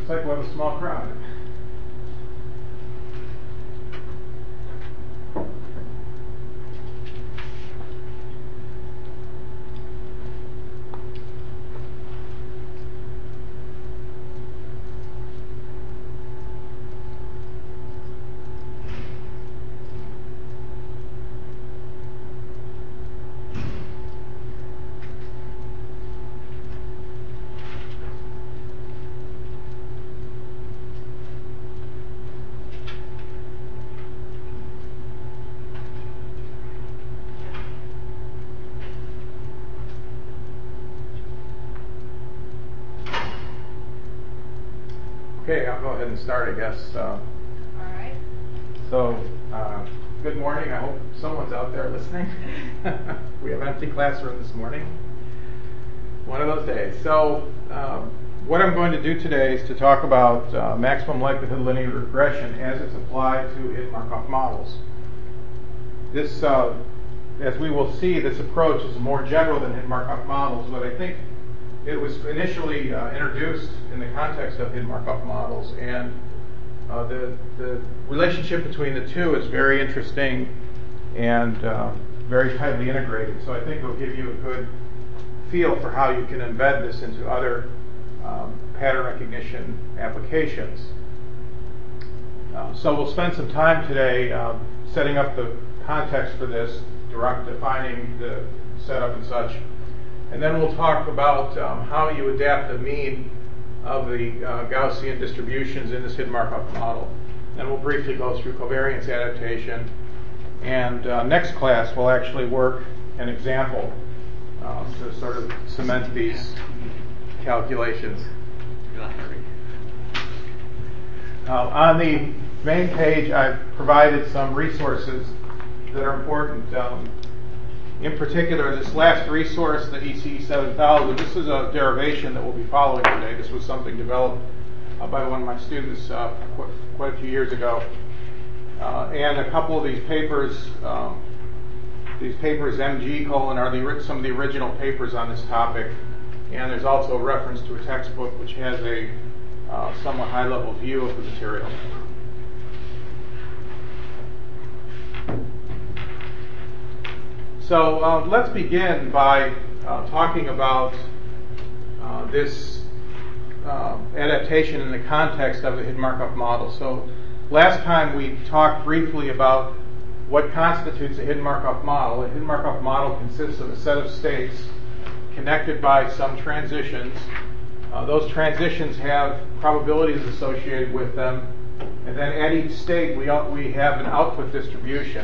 Looks like we have a small crowd. Okay, I'll go ahead and start, I guess. All right. So, good morning. I hope someone's out there listening. We have an empty classroom this morning. One of those days. So, what I'm going to do today is to talk about maximum likelihood linear regression as it's applied to hidden Markov models. This, as we will see, this approach is more general than hidden Markov models, but I think it was initially introduced in the context of hidden Markov models, and the relationship between the two is very interesting and very tightly integrated. So I think it'll give you a good feel for how you can embed this into other pattern recognition applications. So we'll spend some time today setting up the context for this, defining the setup and such. And then we'll talk about how you adapt the mean of the Gaussian distributions in this hidden Markov model. Then we'll briefly go through covariance adaptation. And next class we'll actually work an example to sort of cement these calculations. On the main page, I've provided some resources that are important. In particular, this last resource, the ECE 7000, this is a derivation that we'll be following today. This was something developed by one of my students quite a few years ago. And a couple of these papers MG: are some of the original papers on this topic. And there's also a reference to a textbook which has a somewhat high-level view of the material. So let's begin by talking about this adaptation in the context of the hidden Markov model. So last time we talked briefly about what constitutes a hidden Markov model. A hidden Markov model consists of a set of states connected by some transitions. Those transitions have probabilities associated with them, and then at each state we have an output distribution.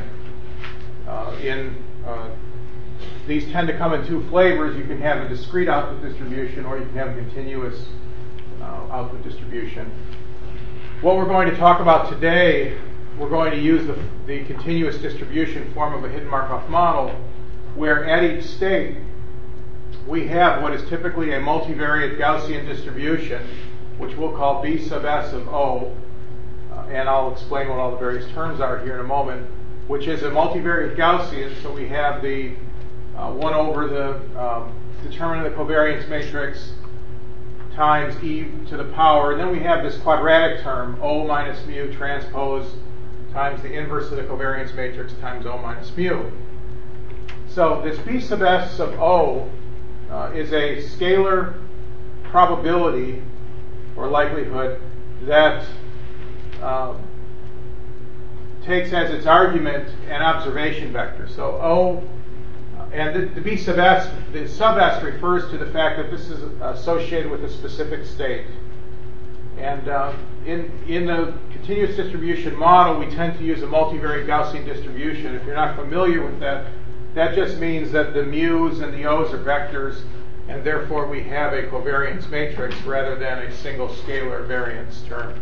These tend to come in two flavors. You can have a discrete output distribution, or you can have a continuous output distribution. What we're going to talk about today, we're going to use the continuous distribution form of a hidden Markov model, where at each state we have what is typically a multivariate Gaussian distribution, which we'll call B sub S of O, and I'll explain what all the various terms are here in a moment, which is a multivariate Gaussian. So we have the 1 over the determinant of the covariance matrix times e to the power, and then we have this quadratic term, O minus mu transpose times the inverse of the covariance matrix times O minus mu. So this B sub S of O is a scalar probability or likelihood that takes as its argument an observation vector. So O, and the B sub S, the sub S refers to the fact that this is associated with a specific state. And in the continuous distribution model, we tend to use a multivariate Gaussian distribution. If you're not familiar with that, that just means that the mu's and the O's are vectors, and therefore we have a covariance matrix rather than a single scalar variance term.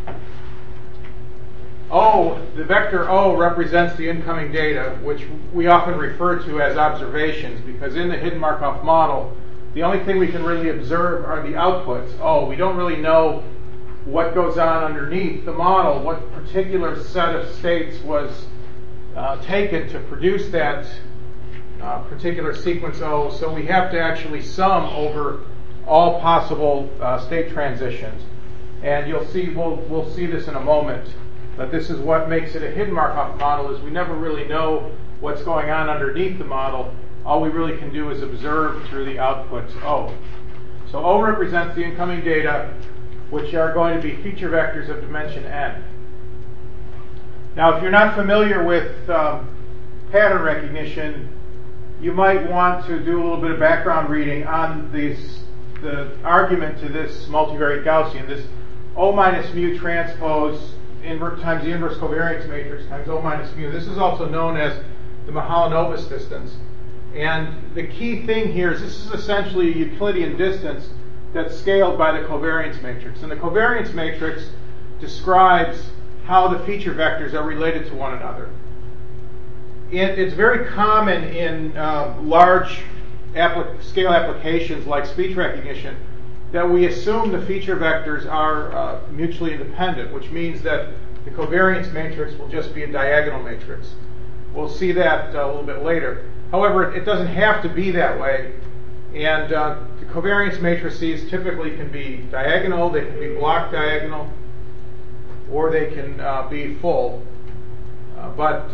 O, the vector O represents the incoming data, which we often refer to as observations, because in the hidden Markov model, the only thing we can really observe are the outputs. O, we don't really know what goes on underneath the model, what particular set of states was taken to produce that particular sequence O. So we have to actually sum over all possible state transitions. And you'll see, we'll see this in a moment. But this is what makes it a hidden Markov model, is we never really know what's going on underneath the model. All we really can do is observe through the outputs O. So O represents the incoming data, which are going to be feature vectors of dimension n. Now, if you're not familiar with pattern recognition, you might want to do a little bit of background reading on the argument to this multivariate Gaussian, this O minus mu transpose times the inverse covariance matrix times O minus mu. This is also known as the Mahalanobis distance. And the key thing here is this is essentially a Euclidean distance that's scaled by the covariance matrix. And the covariance matrix describes how the feature vectors are related to one another. It's very common in large scale applications like speech recognition that we assume the feature vectors are mutually independent, which means that the covariance matrix will just be a diagonal matrix. We'll see that a little bit later. However, it doesn't have to be that way. And the covariance matrices typically can be diagonal, they can be block diagonal, or they can be full. But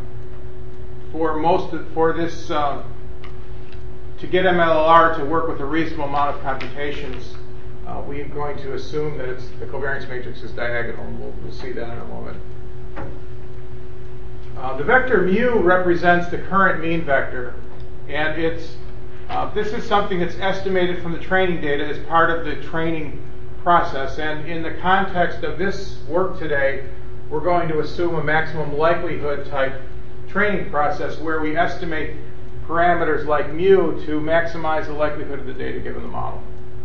for this, to get MLLR to work with a reasonable amount of computations, we're going to assume that the covariance matrix is diagonal, and we'll see that in a moment. The vector mu represents the current mean vector, and this is something that's estimated from the training data as part of the training process. And in the context of this work today, we're going to assume a maximum likelihood type training process where we estimate parameters like mu to maximize the likelihood of the data given the model.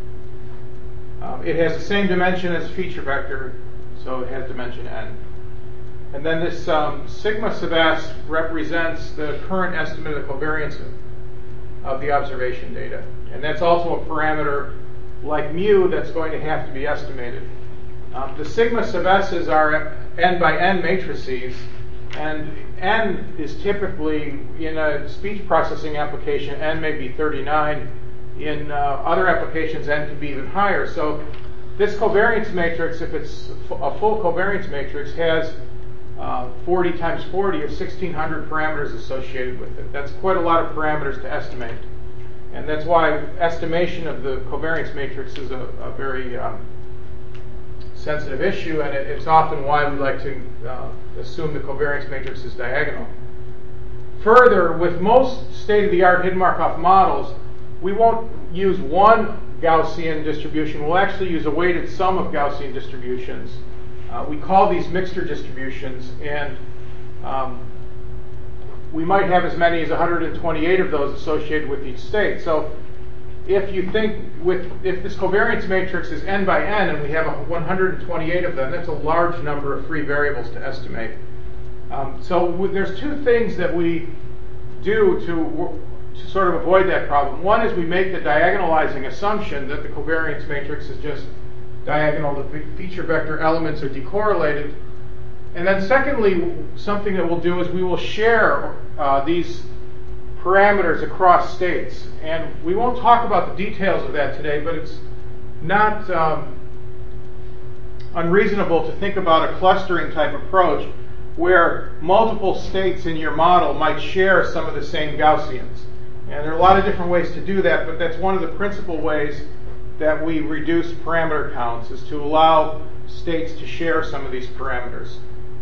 It has the same dimension as feature vector, so it has dimension n. And then this sigma sub s represents the current estimate of the covariance of the observation data. And that's also a parameter like mu that's going to have to be estimated. The sigma sub s's are n by n matrices, and n is typically, in a speech processing application, n may be 39. In other applications, n can be even higher. So this covariance matrix, if it's a full covariance matrix, has 40 times 40 or 1,600 parameters associated with it. That's quite a lot of parameters to estimate. And that's why estimation of the covariance matrix is a very sensitive issue, and it's often why we like to assume the covariance matrix is diagonal. Further, with most state-of-the-art hidden Markov models, we won't use one Gaussian distribution. We'll actually use a weighted sum of Gaussian distributions. We call these mixture distributions, and we might have as many as 128 of those associated with each state. So if you think if this covariance matrix is n by n and we have 128 of them, that's a large number of free variables to estimate. So there's two things that we do to sort of avoid that problem. One is we make the diagonalizing assumption that the covariance matrix is just diagonal, the feature vector elements are decorrelated. And then secondly, something that we'll do is we will share these parameters across states. And we won't talk about the details of that today, but it's not unreasonable to think about a clustering type approach where multiple states in your model might share some of the same Gaussians. And there are a lot of different ways to do that, but that's one of the principal ways that we reduce parameter counts, is to allow states to share some of these parameters.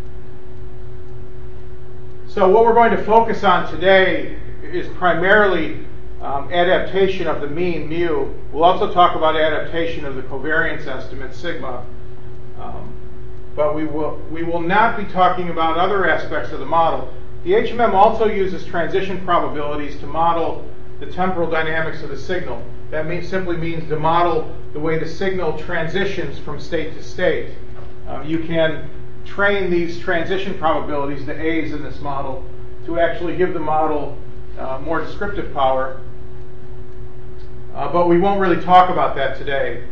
So what we're going to focus on today is primarily adaptation of the mean, mu. We'll also talk about adaptation of the covariance estimate, sigma. But we will not be talking about other aspects of the model. The HMM also uses transition probabilities to model the temporal dynamics of the signal. That simply means to model the way the signal transitions from state to state. You can train these transition probabilities, the A's in this model, to actually give the model more descriptive power. But we won't really talk about that today.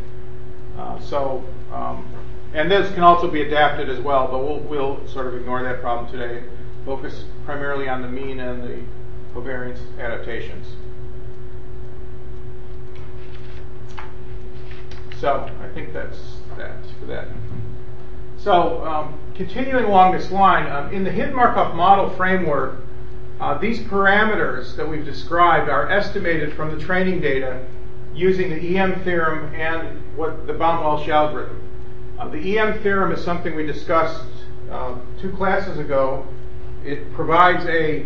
And this can also be adapted as well, but we'll sort of ignore that problem today. Focus primarily on the mean and the covariance adaptations. So I think that's for that. So continuing along this line, in the hidden Markov model framework, these parameters that we've described are estimated from the training data using the EM theorem and the Baum-Walsh algorithm. The EM theorem is something we discussed 2 classes ago. It provides a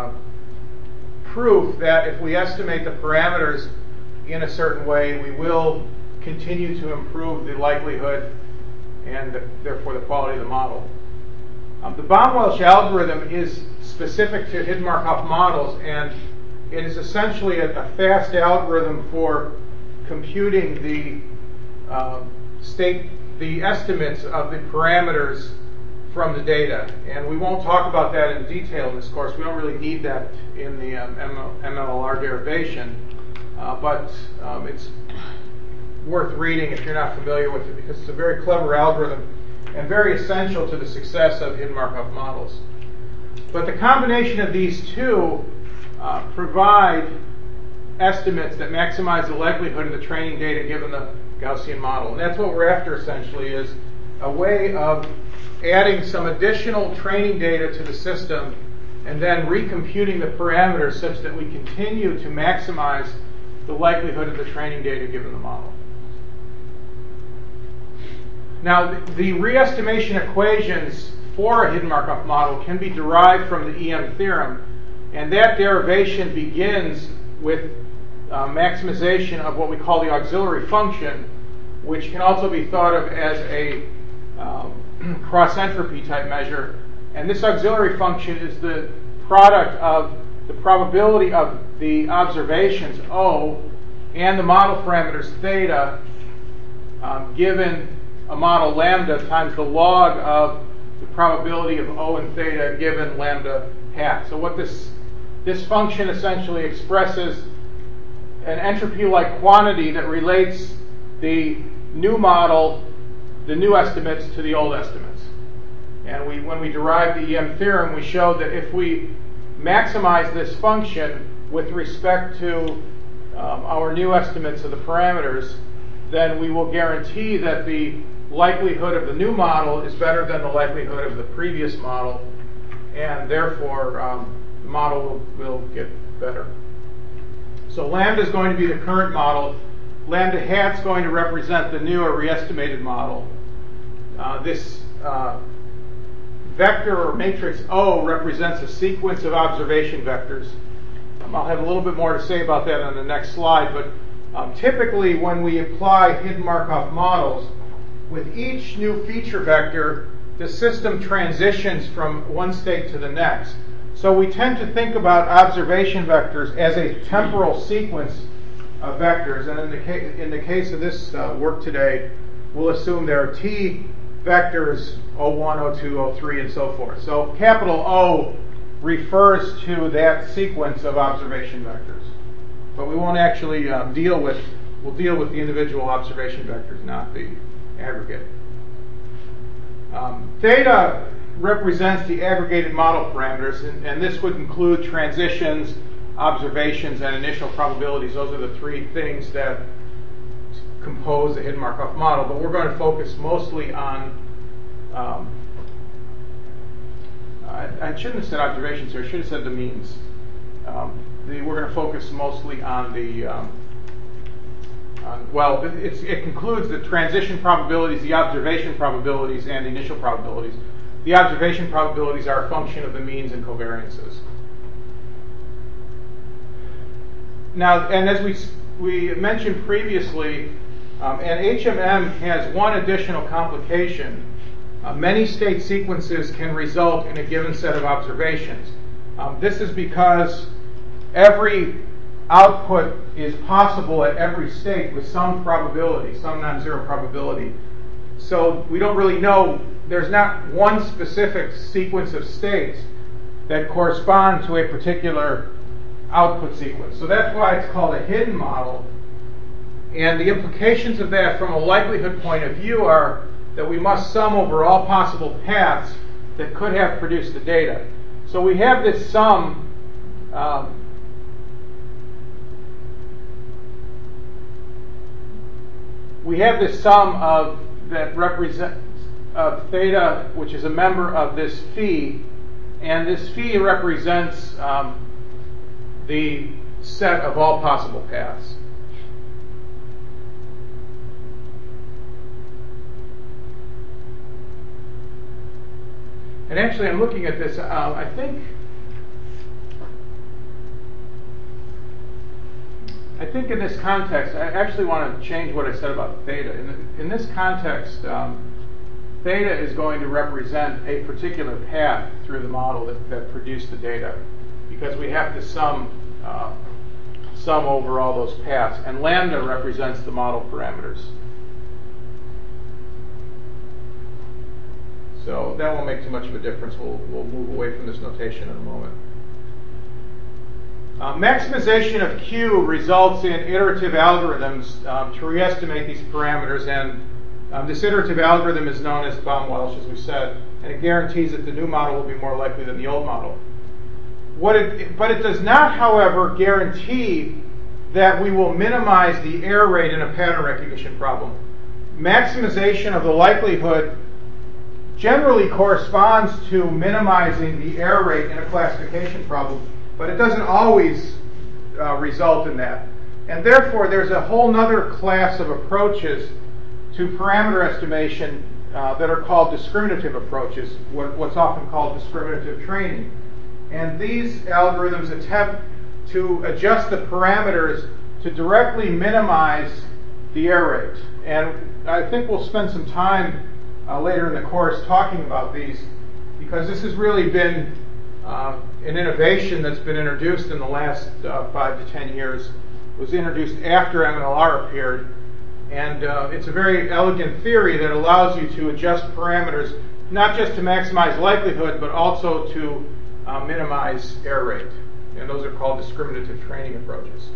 proof that if we estimate the parameters in a certain way, we will continue to improve the likelihood and therefore the quality of the model. The Baum-Walsh algorithm is specific to hidden Markov models, and it is essentially a fast algorithm for computing the estimates of the parameters from the data. And we won't talk about that in detail in this course. We don't really need that in the MLR derivation, but it's worth reading if you're not familiar with it, because it's a very clever algorithm and very essential to the success of hidden Markov models. But the combination of these two provide estimates that maximize the likelihood of the training data given the Gaussian model. And that's what we're after, essentially, is a way of adding some additional training data to the system and then recomputing the parameters such that we continue to maximize the likelihood of the training data given the model. Now, the re-estimation equations for a hidden Markov model can be derived from the EM theorem, and that derivation begins with maximization of what we call the auxiliary function, which can also be thought of as a cross-entropy type measure. And this auxiliary function is the product of the probability of the observations O and the model parameters theta given a model lambda times the log of the probability of O and theta given lambda hat. So what this function essentially expresses an entropy-like quantity that relates the new model, the new estimates, to the old estimates. And when we derived the EM theorem, we showed that if we maximize this function with respect to our new estimates of the parameters, then we will guarantee that the likelihood of the new model is better than the likelihood of the previous model, and therefore the model will get better. So lambda is going to be the current model. Lambda hat is going to represent the new or re-estimated model. This vector or matrix O represents a sequence of observation vectors. I'll have a little bit more to say about that on the next slide, but typically when we apply hidden Markov models, with each new feature vector, the system transitions from one state to the next. So we tend to think about observation vectors as a temporal sequence of vectors. And in the case of this work today, we'll assume there are T vectors, O1, O2, O3, and so forth. So capital O refers to that sequence of observation vectors. But we won't actually we'll deal with the individual observation vectors, not the aggregate. Theta represents the aggregated model parameters, and this would include transitions, observations, and initial probabilities. Those are the 3 things that compose the hidden Markov model, but we're going to focus mostly on I shouldn't have said observations here, I should have said the means. We're going to focus mostly on the it concludes the transition probabilities, the observation probabilities, and the initial probabilities. The observation probabilities are a function of the means and covariances. Now, and as we mentioned previously, and HMM has one additional complication. Many state sequences can result in a given set of observations. This is because every output is possible at every state with some probability, some non-zero probability. So we don't really know, there's not one specific sequence of states that correspond to a particular output sequence. So that's why it's called a hidden model. And the implications of that from a likelihood point of view are that we must sum over all possible paths that could have produced the data. So we have this sum of that represents theta, which is a member of this phi, and this phi represents the set of all possible paths. And actually, I'm looking at this, I think in this context, I actually want to change what I said about theta. In this context, theta is going to represent a particular path through the model that produced the data, because we have to sum over all those paths, and lambda represents the model parameters. So that won't make too much of a difference. We'll move away from this notation in a moment. Maximization of Q results in iterative algorithms to re-estimate these parameters, and this iterative algorithm is known as Baum-Welsh, as we said, and it guarantees that the new model will be more likely than the old model. But it does not, however, guarantee that we will minimize the error rate in a pattern recognition problem. Maximization of the likelihood generally corresponds to minimizing the error rate in a classification problem, but it doesn't always result in that. And therefore, there's a whole other class of approaches to parameter estimation that are called discriminative approaches, what's often called discriminative training. And these algorithms attempt to adjust the parameters to directly minimize the error rate. And I think we'll spend some time later in the course talking about these, because this has really been an innovation that's been introduced in the last 5 to 10 years. It was introduced after MNLR appeared, and it's a very elegant theory that allows you to adjust parameters not just to maximize likelihood, but also to minimize error rate. And those are called discriminative training approaches.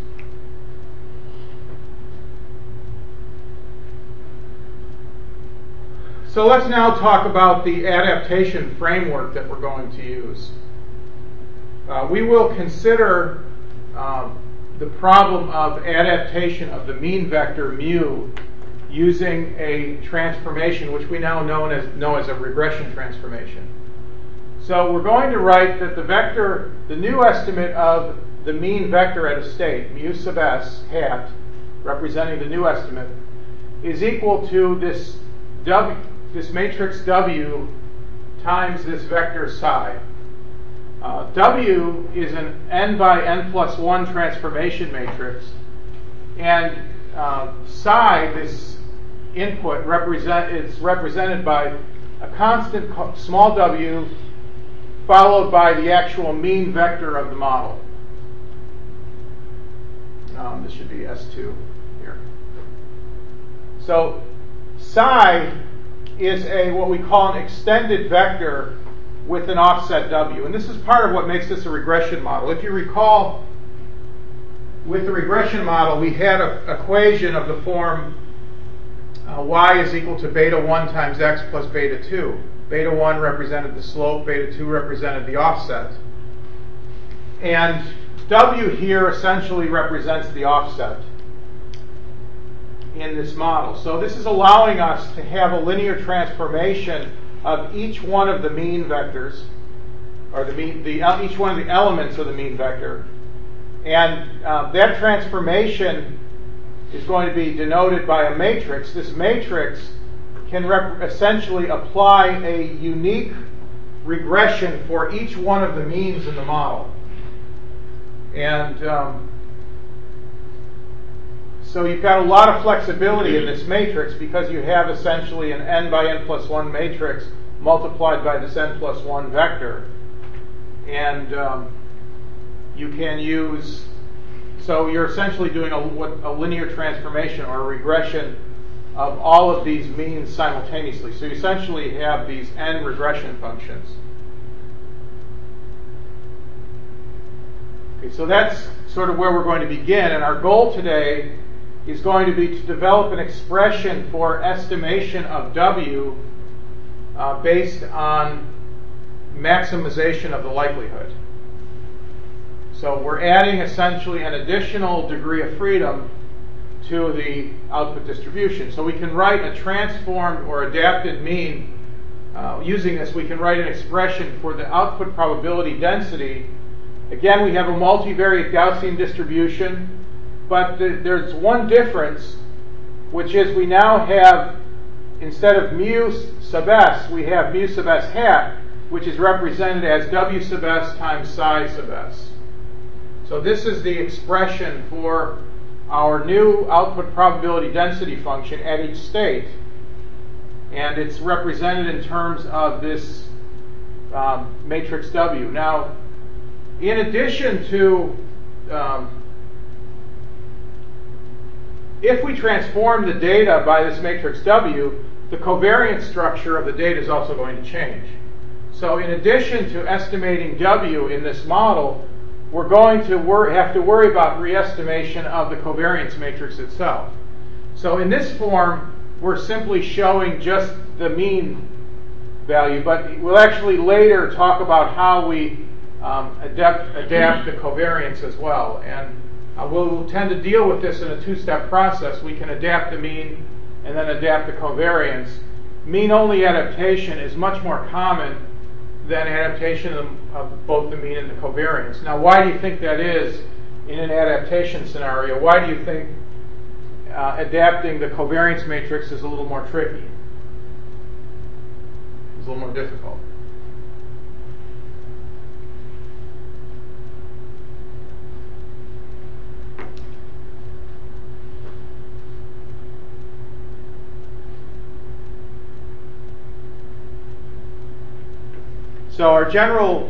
So let's now talk about the adaptation framework that we're going to use. We will consider the problem of adaptation of the mean vector mu using a transformation which we now know as a regression transformation. So we're going to write that the new estimate of the mean vector at a state, mu sub s hat, representing the new estimate, is equal to this matrix W times this vector psi. W is an n by n plus 1 transformation matrix, and psi, this input, is represented by a constant small w followed by the actual mean vector of the model. This should be S2 here. So psi is what we call an extended vector with an offset w. And this is part of what makes this a regression model. If you recall, with the regression model, we had an equation of the form y is equal to beta 1 times x plus beta 2. Beta 1 represented the slope, beta 2 represented the offset. And w here essentially represents the offset in this model. So this is allowing us to have a linear transformation of each one of the mean vectors, or each one of the elements of the mean vector. And that transformation is going to be denoted by a matrix. This matrix can essentially apply a unique regression for each one of the means in the model. And so you've got a lot of flexibility in this matrix because you have essentially an n by n plus 1 matrix multiplied by this n plus 1 vector. And you can use, so you're essentially doing a linear transformation or a regression of all of these means simultaneously. So you essentially have these n regression functions. Okay, so that's sort of where we're going to begin. And our goal today is going to be to develop an expression for estimation of W based on maximization of the likelihood. So we're adding essentially an additional degree of freedom to the output distribution. So we can write a transformed or adapted mean. Using this, we can write an expression for the output probability density. Again, we have a multivariate Gaussian distribution, but there's one difference, which is we now have, instead of mu sub s, we have mu sub s hat, which is represented as w sub s times psi sub s. So this is the expression for our new output probability density function at each state. And it's represented in terms of this matrix W. Now, in addition to, if we transform the data by this matrix W, the covariance structure of the data is also going to change. So in addition to estimating W in this model, we're going to have to worry about re-estimation of the covariance matrix itself. So in this form, we're simply showing just the mean value, but we'll actually later talk about how we adapt the covariance as well. And we'll tend to deal with this in a two-step process. We can adapt the mean and then adapt the covariance. Mean-only adaptation is much more common than adaptation of both the mean and the covariance. Now, why do you think that is in an adaptation scenario? Why do you think adapting the covariance matrix is a little more tricky? It's a little more difficult. So our general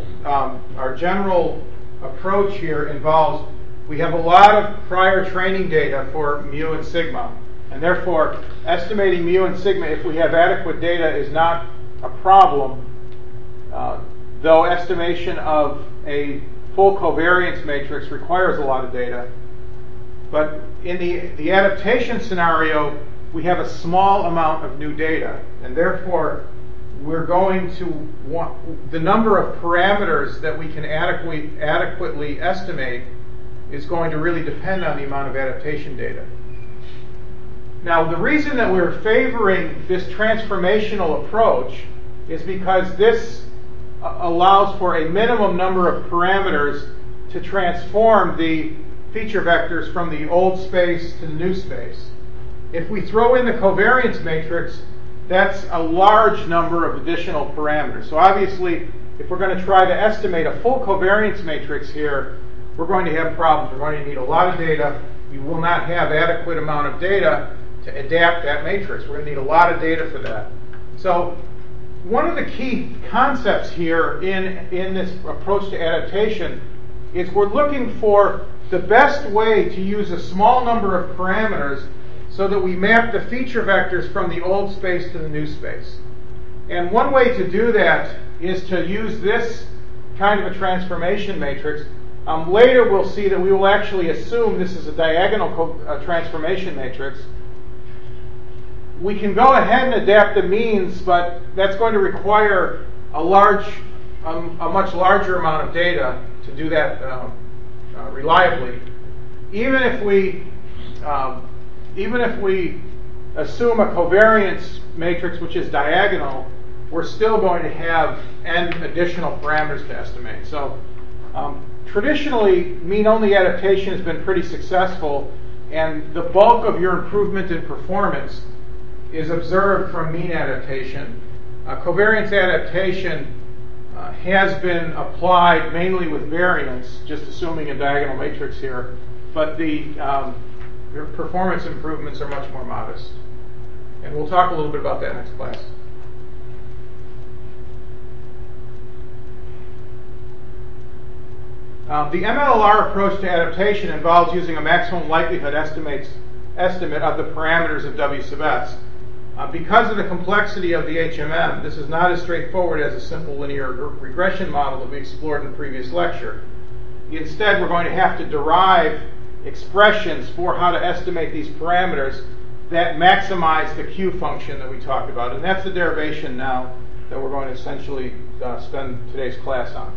approach here involves, we have a lot of prior training data for mu and sigma, and therefore estimating mu and sigma, if we have adequate data, is not a problem, though estimation of a full covariance matrix requires a lot of data. But in the adaptation scenario, we have a small amount of new data, and therefore we're going to want the number of parameters that we can adequately estimate is going to really depend on the amount of adaptation data. Now, the reason that we're favoring this transformational approach is because this allows for a minimum number of parameters to transform the feature vectors from the old space to the new space. If we throw in the covariance matrix, that's a large number of additional parameters. So obviously, if we're going to try to estimate a full covariance matrix here, we're going to have problems. We're going to need a lot of data. We will not have adequate amount of data to adapt that matrix. We're going to need a lot of data for that. So one of the key concepts here in this approach to adaptation is we're looking for the best way to use a small number of parameters so that we map the feature vectors from the old space to the new space. And one way to do that is to use this kind of a transformation matrix. Later we'll see that we will actually assume this is a diagonal transformation matrix. We can go ahead and adapt the means, but that's going to require a much larger amount of data to do that reliably. Even if we assume a covariance matrix which is diagonal, we're still going to have n additional parameters to estimate. So traditionally, mean-only adaptation has been pretty successful, and the bulk of your improvement in performance is observed from mean adaptation. Covariance adaptation has been applied mainly with variance, just assuming a diagonal matrix here, but your performance improvements are much more modest. And we'll talk a little bit about that next class. The MLLR approach to adaptation involves using a maximum likelihood estimate of the parameters of W sub s. Because of the complexity of the HMM, this is not as straightforward as a simple linear regression model that we explored in the previous lecture. Instead, we're going to have to derive expressions for how to estimate these parameters that maximize the Q function that we talked about. And that's the derivation now that we're going to essentially spend today's class on.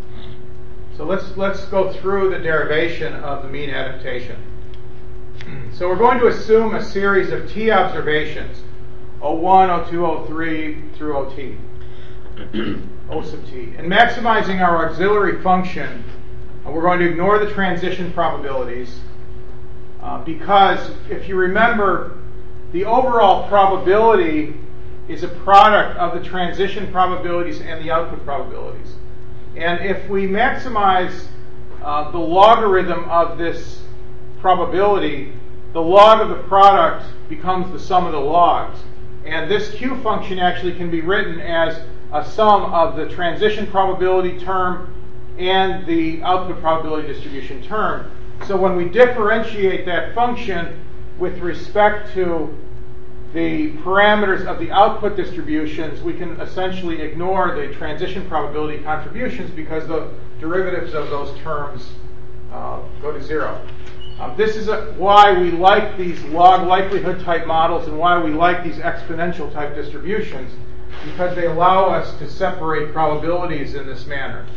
So let's go through the derivation of the mean adaptation. So we're going to assume a series of t observations, O1, O2, O3 through OT, O sub t. And maximizing our auxiliary function, we're going to ignore the transition probabilities because if you remember, the overall probability is a product of the transition probabilities and the output probabilities. And if we maximize the logarithm of this probability, the log of the product becomes the sum of the logs. And this Q function actually can be written as a sum of the transition probability term and the output probability distribution term. So when we differentiate that function with respect to the parameters of the output distributions, we can essentially ignore the transition probability contributions because the derivatives of those terms go to zero. This is why we like these log likelihood type models and why we like these exponential type distributions, because they allow us to separate probabilities in this manner.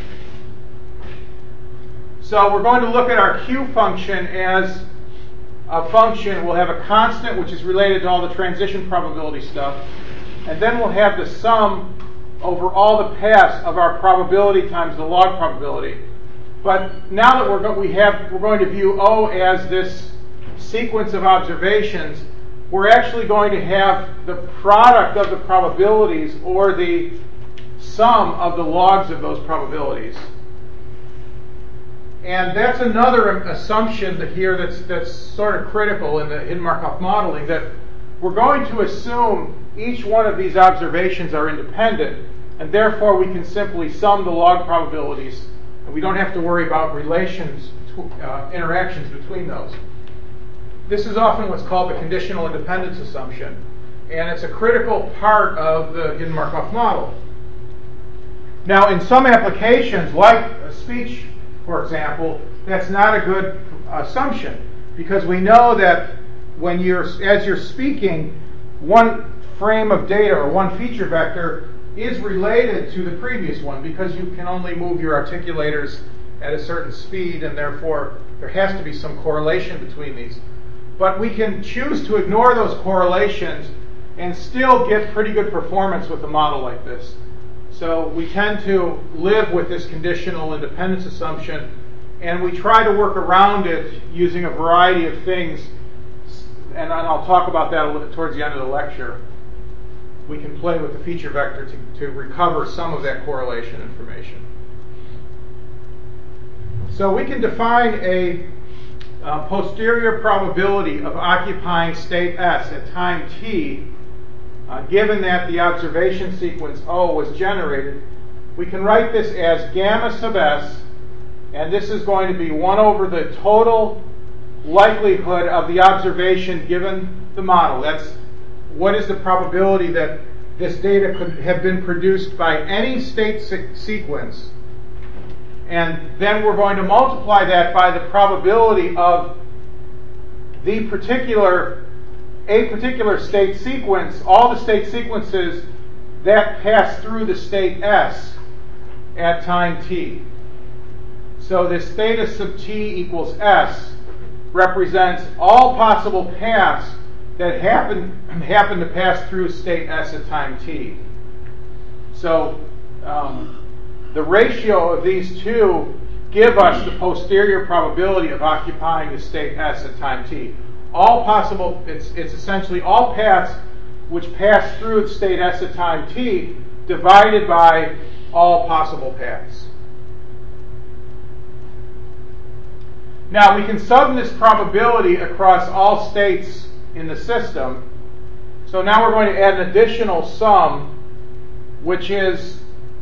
So we're going to look at our Q function as a function. We'll have a constant which is related to all the transition probability stuff, and then we'll have the sum over all the paths of our probability times the log probability. But now that we're going to view O as this sequence of observations, we're actually going to have the product of the probabilities or the sum of the logs of those probabilities. And that's another assumption that's sort of critical in the hidden Markov modeling, that we're going to assume each one of these observations are independent, and therefore we can simply sum the log probabilities, and we don't have to worry about relations, interactions between those. This is often what's called the conditional independence assumption, and it's a critical part of the hidden Markov model. Now, in some applications, like speech, for example, that's not a good assumption, because we know that as you're speaking, one frame of data or one feature vector is related to the previous one, because you can only move your articulators at a certain speed, and therefore there has to be some correlation between these. But we can choose to ignore those correlations and still get pretty good performance with a model like this. So we tend to live with this conditional independence assumption, and we try to work around it using a variety of things, and I'll talk about that towards the end of the lecture. We can play with the feature vector to recover some of that correlation information. So we can define a posterior probability of occupying state S at time t, given that the observation sequence O was generated. We can write this as gamma sub S, and this is going to be 1 over the total likelihood of the observation given the model. That's what is the probability that this data could have been produced by any state sequence. And then we're going to multiply that by the probability of a particular state sequence, all the state sequences that pass through the state S at time t. So this theta sub t equals S represents all possible paths that happen to pass through state S at time t. So the ratio of these two give us the posterior probability of occupying the state S at time t. All possible, it's essentially all paths which pass through state S at time t divided by all possible paths. Now we can sum this probability across all states in the system. So now we're going to add an additional sum, which is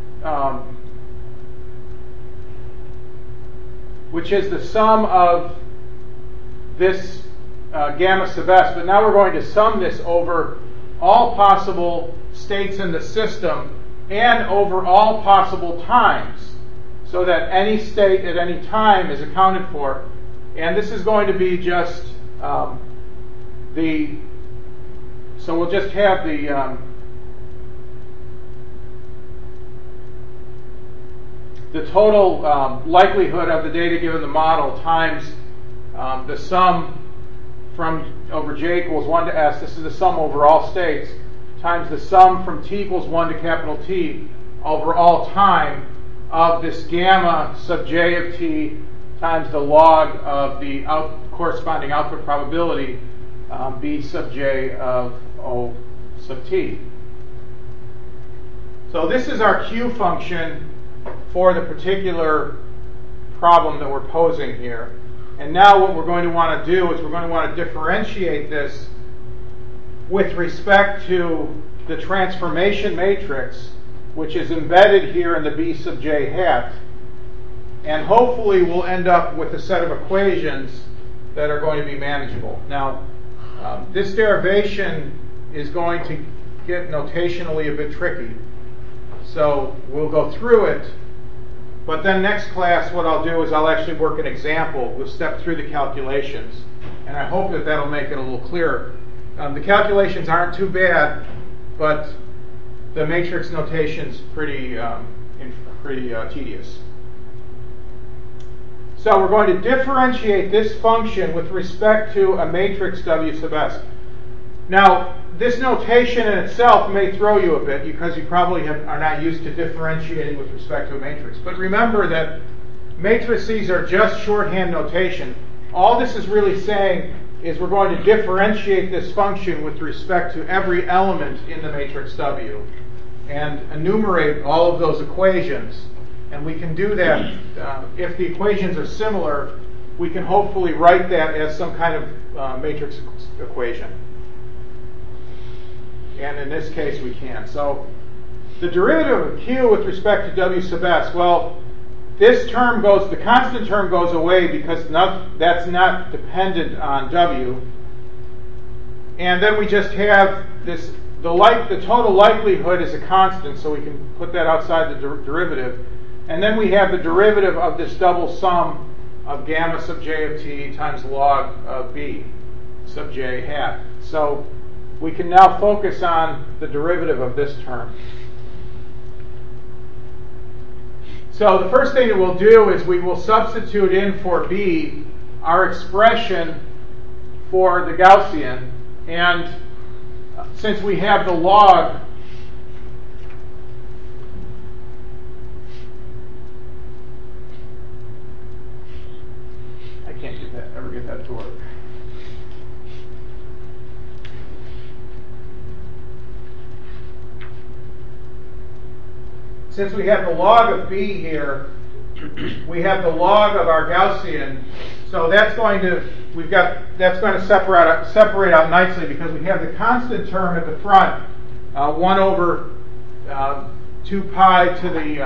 the sum of this gamma sub S, but now we're going to sum this over all possible states in the system and over all possible times, so that any state at any time is accounted for. And this is going to be just so we'll just have the total likelihood of the data given the model times the sum from over j equals 1 to s, this is the sum over all states, times the sum from t equals 1 to capital T over all time of this gamma sub j of t times the log of the corresponding output probability b sub j of O sub t. So this is our Q function for the particular problem that we're posing here. And now what we're going to want to do is we're going to want to differentiate this with respect to the transformation matrix, which is embedded here in the b sub j hat. And hopefully we'll end up with a set of equations that are going to be manageable. Now, this derivation is going to get notationally a bit tricky. So we'll go through it, but then next class what I'll do is I'll actually work an example. We'll step through the calculations, and I hope that that'll make it a little clearer. The calculations aren't too bad, but the matrix notation's pretty tedious. So we're going to differentiate this function with respect to a matrix W sub S. Now, this notation in itself may throw you a bit because you probably are not used to differentiating with respect to a matrix. But remember that matrices are just shorthand notation. All this is really saying is we're going to differentiate this function with respect to every element in the matrix W and enumerate all of those equations. And we can do that if the equations are similar, we can hopefully write that as some kind of matrix equation. And in this case, we can. So the derivative of Q with respect to W sub S, well, this term goes, the constant term goes away because that's not dependent on W. And then we just have this, the total likelihood is a constant, so we can put that outside the derivative. And then we have the derivative of this double sum of gamma sub j of t times log of b sub j hat. So we can now focus on the derivative of this term. So the first thing that we'll do is we will substitute in for b our expression for the Gaussian. And since we have the log, I can't ever get that to work. Since we have the log of b here, we have the log of our Gaussian. So that's going to separate out nicely because we have the constant term at the front, 1 over 2 pi to the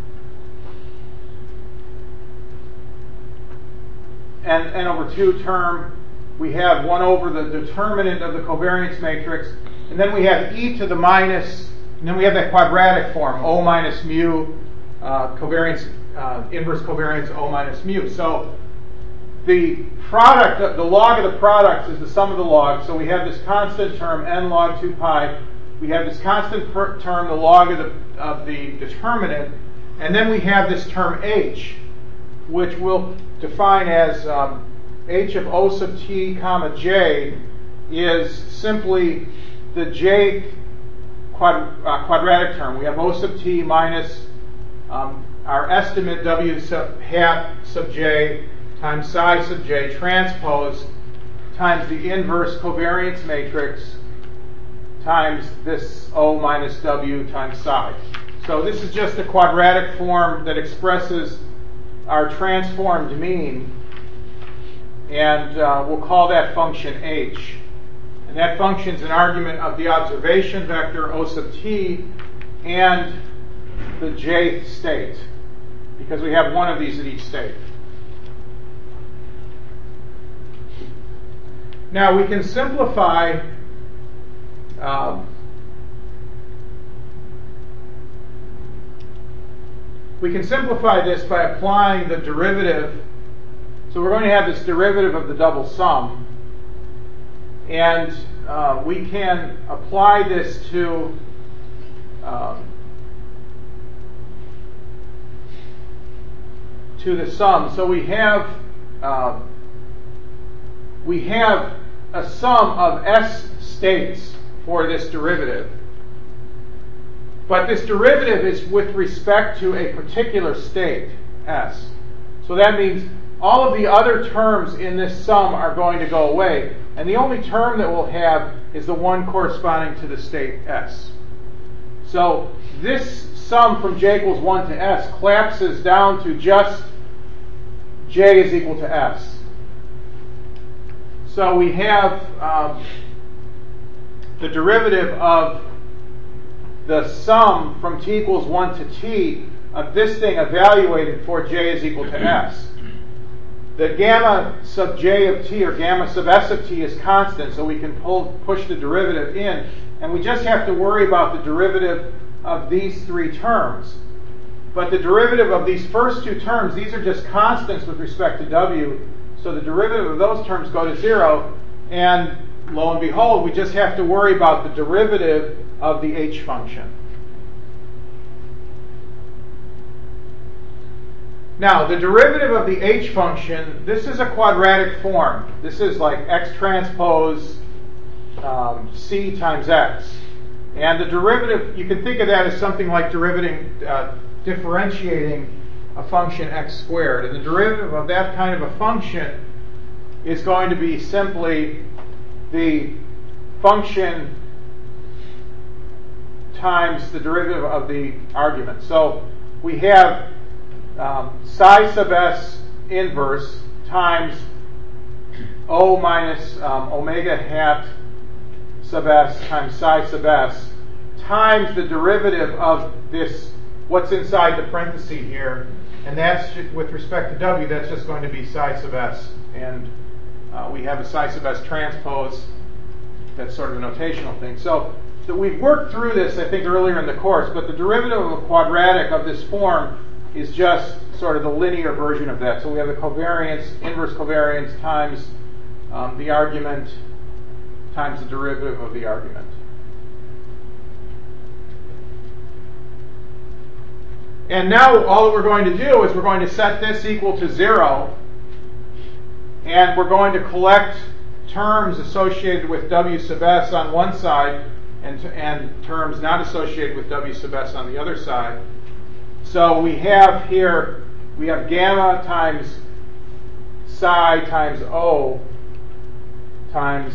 n over 2 term. We have 1 over the determinant of the covariance matrix, and then we have e to the minus. And then we have that quadratic form, O minus mu, covariance, inverse covariance O minus mu. So the product, the log of the products is the sum of the logs. So we have this constant term, n log 2 pi. We have this constant term, the log of the determinant. And then we have this term h, which we'll define as h of O sub t comma j is simply the j quadratic term. We have O sub t minus our estimate W sub hat sub j times psi sub j transpose times the inverse covariance matrix times this O minus W times psi. So this is just a quadratic form that expresses our transformed mean, and we'll call that function h. And that function is an argument of the observation vector O sub t and the jth state, because we have one of these at each state. Now we can simplify this by applying the derivative. So we're going to have this derivative of the double sum. And we can apply this to the sum. So we have a sum of S states for this derivative. But this derivative is with respect to a particular state, S. So that means all of the other terms in this sum are going to go away. And the only term that we'll have is the one corresponding to the state S. So this sum from j equals 1 to S collapses down to just j is equal to S. So we have the derivative of the sum from t equals 1 to t of this thing evaluated for j is equal to S. The gamma sub j of t, or gamma sub s of t, is constant, so we can push the derivative in, and we just have to worry about the derivative of these three terms. But the derivative of these first two terms, these are just constants with respect to w, so the derivative of those terms go to 0, and lo and behold, we just have to worry about the derivative of the h function. Now, the derivative of the h function, this is a quadratic form. This is like x transpose c times x. And the derivative, you can think of that as something like differentiating a function x squared. And the derivative of that kind of a function is going to be simply the function times the derivative of the argument. So we have psi sub s inverse times o minus omega hat sub s times psi sub s times the derivative of this, what's inside the parenthesis here, and that's with respect to w, that's just going to be psi sub s. And we have a psi sub s transpose. That's sort of a notational thing. So we've worked through this, I think, earlier in the course, but the derivative of a quadratic of this form is just sort of the linear version of that. So we have the covariance, inverse covariance, times the argument times the derivative of the argument. And now all that we're going to do is we're going to set this equal to 0, and we're going to collect terms associated with w sub s on one side and terms not associated with w sub s on the other side. So we have here, we have gamma times psi times o times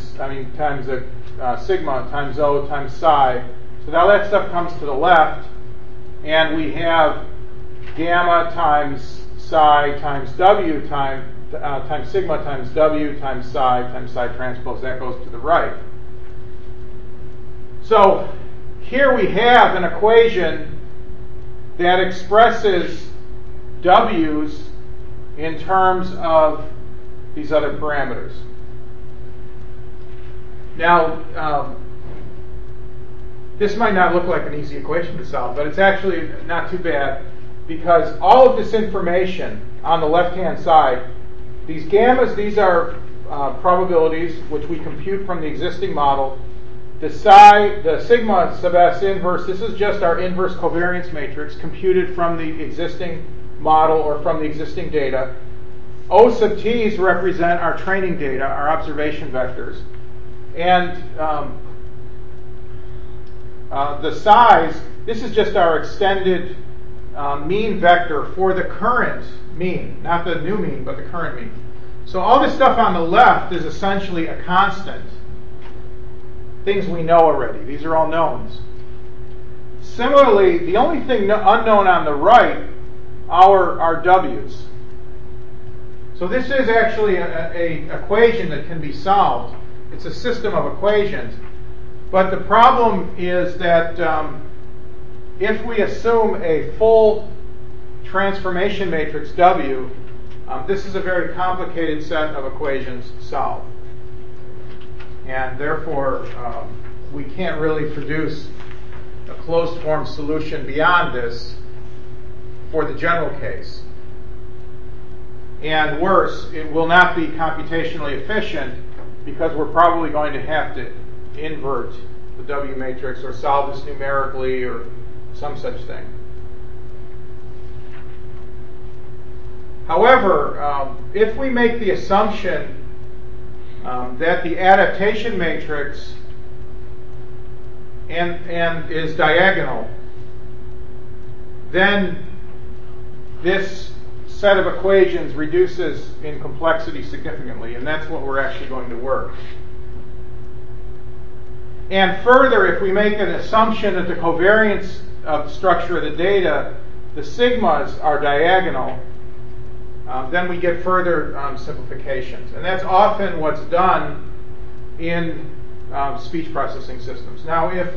sigma times o times psi. So now that stuff comes to the left, and we have gamma times psi times w times sigma times w times psi transpose. That goes to the right. So here we have an equation that expresses w's in terms of these other parameters. Now, this might not look like an easy equation to solve, but it's actually not too bad, because all of this information on the left-hand side, these gammas, these are probabilities which we compute from the existing model. The sigma sub s inverse, this is just our inverse covariance matrix computed from the existing model or from the existing data. O sub t's represent our training data, our observation vectors. And the size, this is just our extended mean vector for the current mean, not the new mean, but the current mean. So all this stuff on the left is essentially a constant. Things we know already. These are all knowns. Similarly, the only thing unknown on the right are w's. So this is actually a equation that can be solved. It's a system of equations. But the problem is that if we assume a full transformation matrix W, this is a very complicated set of equations to solve. And therefore, we can't really produce a closed form solution beyond this for the general case. And worse, it will not be computationally efficient, because we're probably going to have to invert the W matrix or solve this numerically or some such thing. However, if we make the assumption that the adaptation matrix and is diagonal, then this set of equations reduces in complexity significantly, and that's what we're actually going to work. And further, if we make an assumption that the covariance of structure of the data, the sigmas are diagonal, then we get further simplifications. And that's often what's done in speech processing systems. Now, if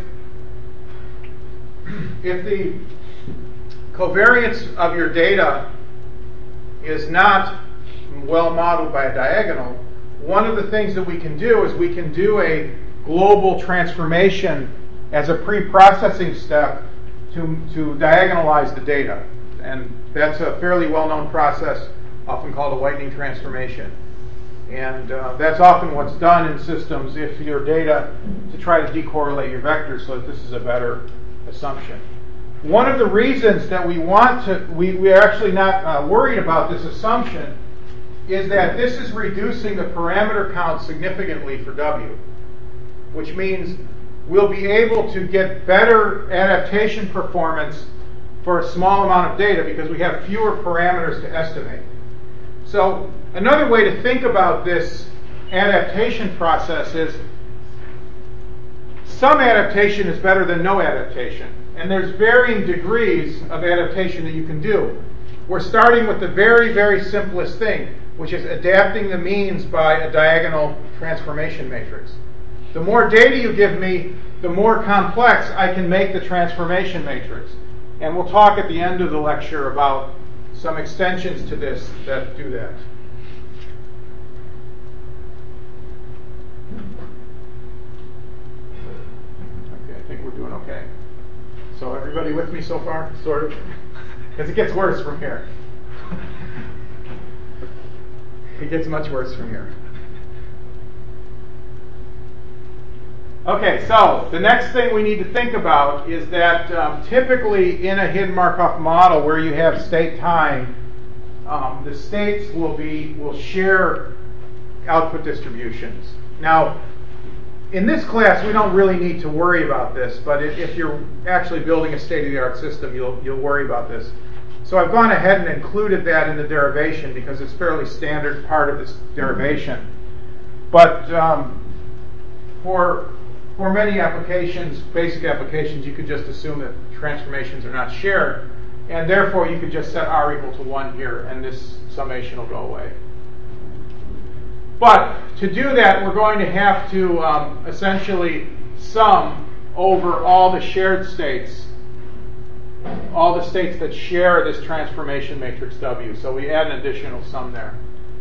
the covariance of your data is not well modeled by a diagonal, one of the things that we can do is we can do a global transformation as a pre-processing step to diagonalize the data. And that's a fairly well-known process, often called a Whitening transformation. And that's often what's done in systems if your data, to try to decorrelate your vectors so that this is a better assumption. One of the reasons that we are actually not worried about this assumption is that this is reducing the parameter count significantly for W, which means we'll be able to get better adaptation performance for a small amount of data because we have fewer parameters to estimate. So another way to think about this adaptation process is some adaptation is better than no adaptation. And there's varying degrees of adaptation that you can do. We're starting with the very, very simplest thing, which is adapting the means by a diagonal transformation matrix. The more data you give me, the more complex I can make the transformation matrix. And we'll talk at the end of the lecture about some extensions to this that do that. Okay, I think we're doing okay. So everybody with me so far? Sort of? Because it gets worse from here. It gets much worse from here. Okay, so the next thing we need to think about is that typically in a hidden Markov model where you have state time, the states will share output distributions. Now, in this class, we don't really need to worry about this, but if you're actually building a state-of-the-art system, you'll worry about this. So I've gone ahead and included that in the derivation because it's a fairly standard part of this derivation. But for many applications, basic applications, you could just assume that transformations are not shared, and therefore you could just set r equal to 1 here, and this summation will go away. But to do that, we're going to have to essentially sum over all the shared states, all the states that share this transformation matrix W. So we add an additional sum there.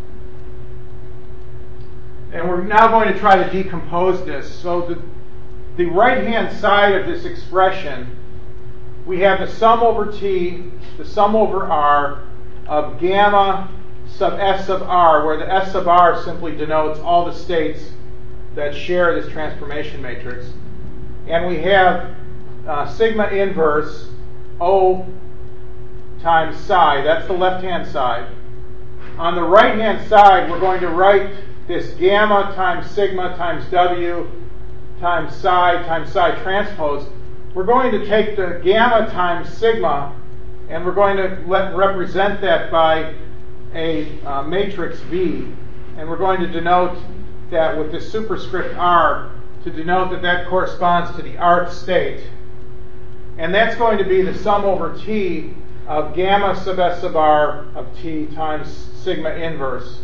And we're now going to try to decompose this. So the right-hand side of this expression, we have the sum over T, the sum over R of gamma sub S sub R, where the S sub R simply denotes all the states that share this transformation matrix. And we have sigma inverse O times psi. That's the left-hand side. On the right-hand side, we're going to write this gamma times sigma times W times psi transpose. We're going to take the gamma times sigma, and we're going to represent that by a matrix V, and we're going to denote that with the superscript R to denote that that corresponds to the rth state. And that's going to be the sum over T of gamma sub S sub R of T times sigma inverse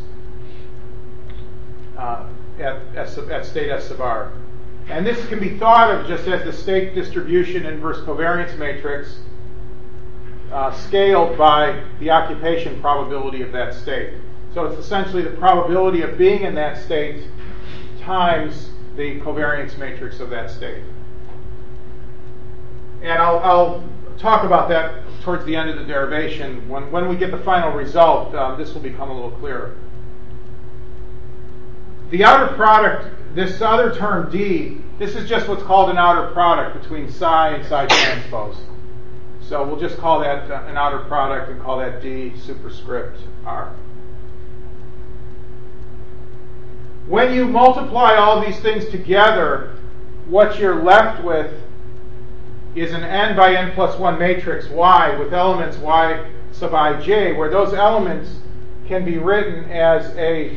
at state S sub R. And this can be thought of just as the state distribution inverse covariance matrix scaled by the occupation probability of that state. So it's essentially the probability of being in that state times the covariance matrix of that state. And I'll talk about that towards the end of the derivation. When we get the final result, this will become a little clearer. The outer product, this other term D, this is just what's called an outer product between psi and psi transpose. So we'll just call that an outer product and call that D superscript R. When you multiply all these things together, what you're left with is an n by n plus 1 matrix Y with elements Y sub ij, where those elements can be written as a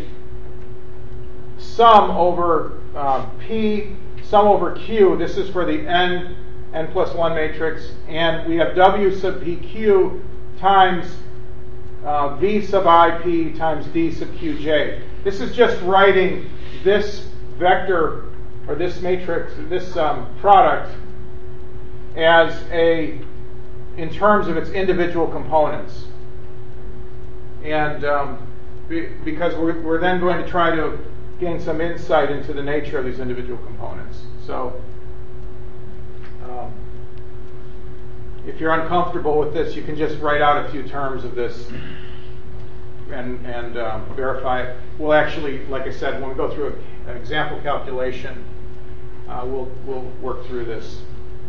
sum over P, sum over Q. This is for the n plus 1 matrix. And we have W sub PQ times V sub IP times D sub QJ. This is just writing this vector or this matrix, this product, as in terms of its individual components. And because we're then going to try to gain some insight into the nature of these individual components. So if you're uncomfortable with this, you can just write out a few terms of this and verify it. We'll actually, like I said, when we go through an example calculation, we'll work through this.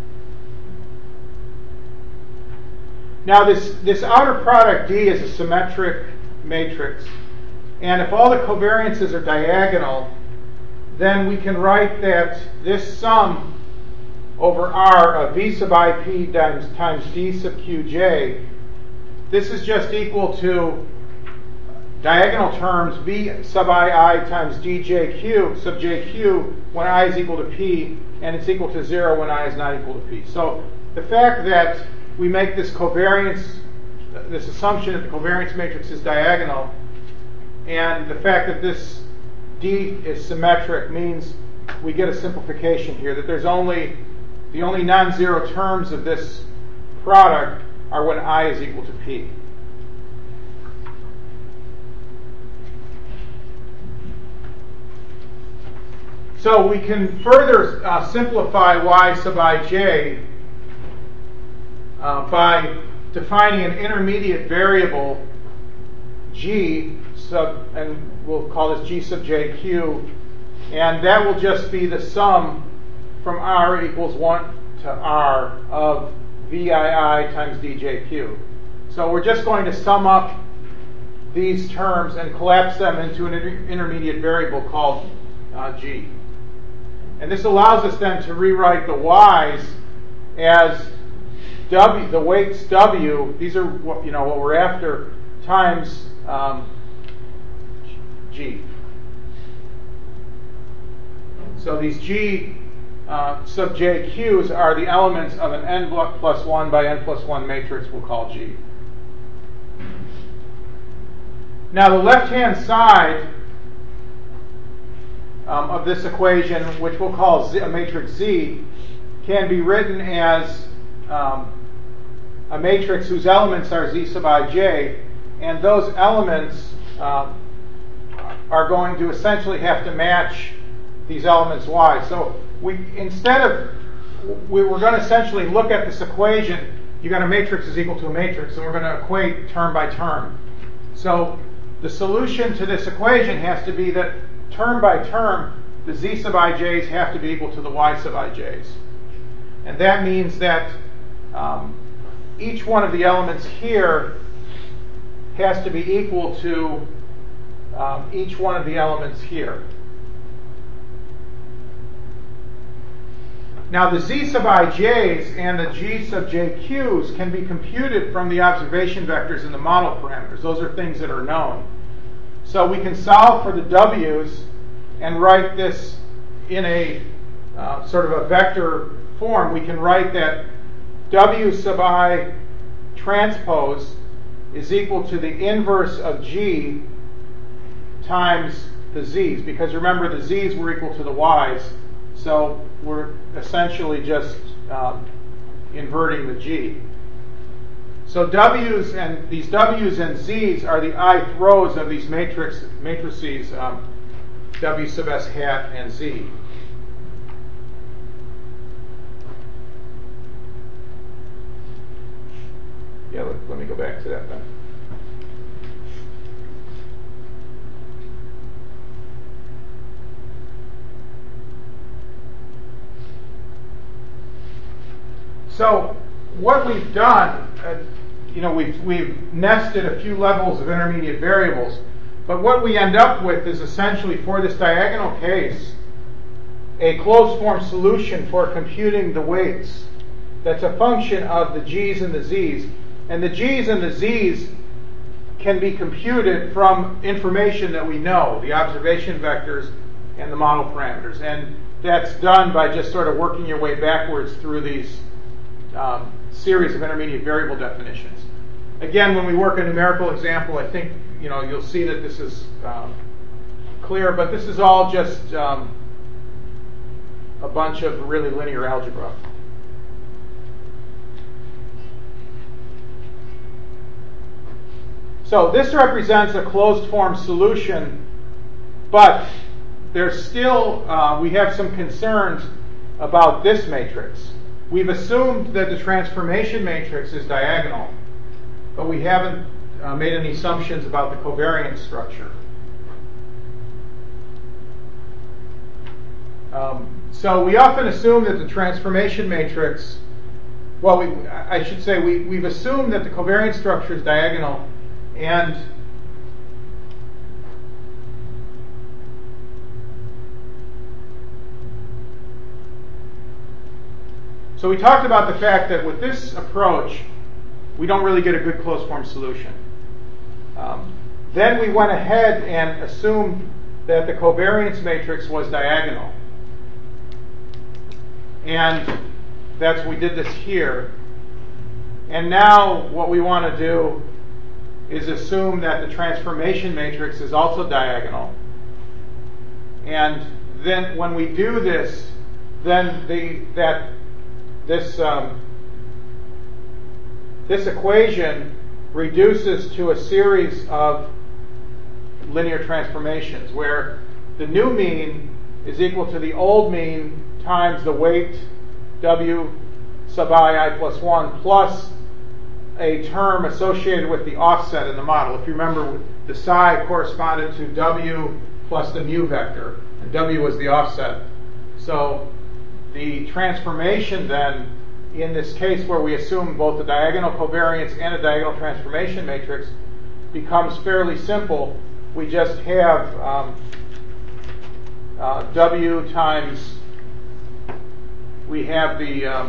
Now this outer product D is a symmetric matrix, and if all the covariances are diagonal, then we can write that this sum over R of V sub IP times D sub Qj, this is just equal to diagonal terms V sub II times djq sub jq when I is equal to P, and it's equal to 0 when I is not equal to P. So the fact that we make this covariance, this assumption that the covariance matrix is diagonal, and the fact that this D is symmetric means we get a simplification here, that the only non-zero terms of this product are when I is equal to P. So we can further simplify Y sub ij by defining an intermediate variable G sub, and we'll call this G sub jq, and that will just be the sum from R equals 1 to R of VII times djq. So we're just going to sum up these terms and collapse them into an intermediate variable called G. And this allows us then to rewrite the Y's as W, the weights W, these are what we're after, times G. So these G sub jq's are the elements of an n plus 1 by n plus 1 matrix we'll call G. Now the left-hand side of this equation, which we'll call a matrix Z, can be written as a matrix whose elements are Z sub ij, and those elements are going to essentially have to match these elements Y. So we're going to essentially look at this equation. You got a matrix is equal to a matrix, and we're going to equate term by term. So the solution to this equation has to be that term by term, the Z sub ij's have to be equal to the Y sub ij's. And that means that each one of the elements here has to be equal to each one of the elements here. Now the Z sub ij's and the G sub jq's can be computed from the observation vectors and the model parameters. Those are things that are known. So we can solve for the W's and write this in a sort of a vector form. We can write that W sub I transpose is equal to the inverse of G times the Z's, because remember the Z's were equal to the Y's, so we're essentially just inverting the G. So these W's and Z's are the ith rows of these matrices W sub S hat and Z. Yeah, let me go back to that then. So what we've done, we've nested a few levels of intermediate variables. But what we end up with is essentially, for this diagonal case, a closed form solution for computing the weights that's a function of the g's and the z's. And the g's and the z's can be computed from information that we know, the observation vectors and the model parameters. And that's done by just sort of working your way backwards through these series of intermediate variable definitions. Again, when we work a numerical example, I think you'll see that this is clear, but this is all just a bunch of really linear algebra. So this represents a closed form solution, but there's still, we have some concerns about this matrix. We've assumed that the transformation matrix is diagonal, but we haven't made any assumptions about the covariance structure. So we often assume that the transformation matrix, I should say we've assumed that the covariance structure is diagonal, and so we talked about the fact that with this approach, we don't really get a good closed form solution. Then we went ahead and assumed that the covariance matrix was diagonal. And we did this here. And now what we want to do is assume that the transformation matrix is also diagonal. And then when we do this, then this equation reduces to a series of linear transformations where the new mean is equal to the old mean times the weight w sub I plus 1 plus a term associated with the offset in the model. If you remember, the psi corresponded to w plus the mu vector, and w was the offset. So the transformation then, in this case where we assume both a diagonal covariance and a diagonal transformation matrix, becomes fairly simple. We just have w times, we have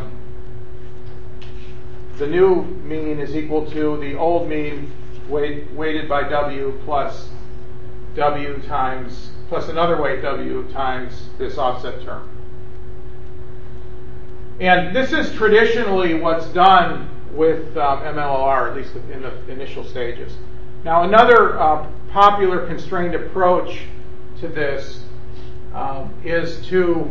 the new mean is equal to the old mean weighted by w plus another weight w times this offset term. And this is traditionally what's done with MLLR, at least in the initial stages. Now, another popular constrained approach to this is to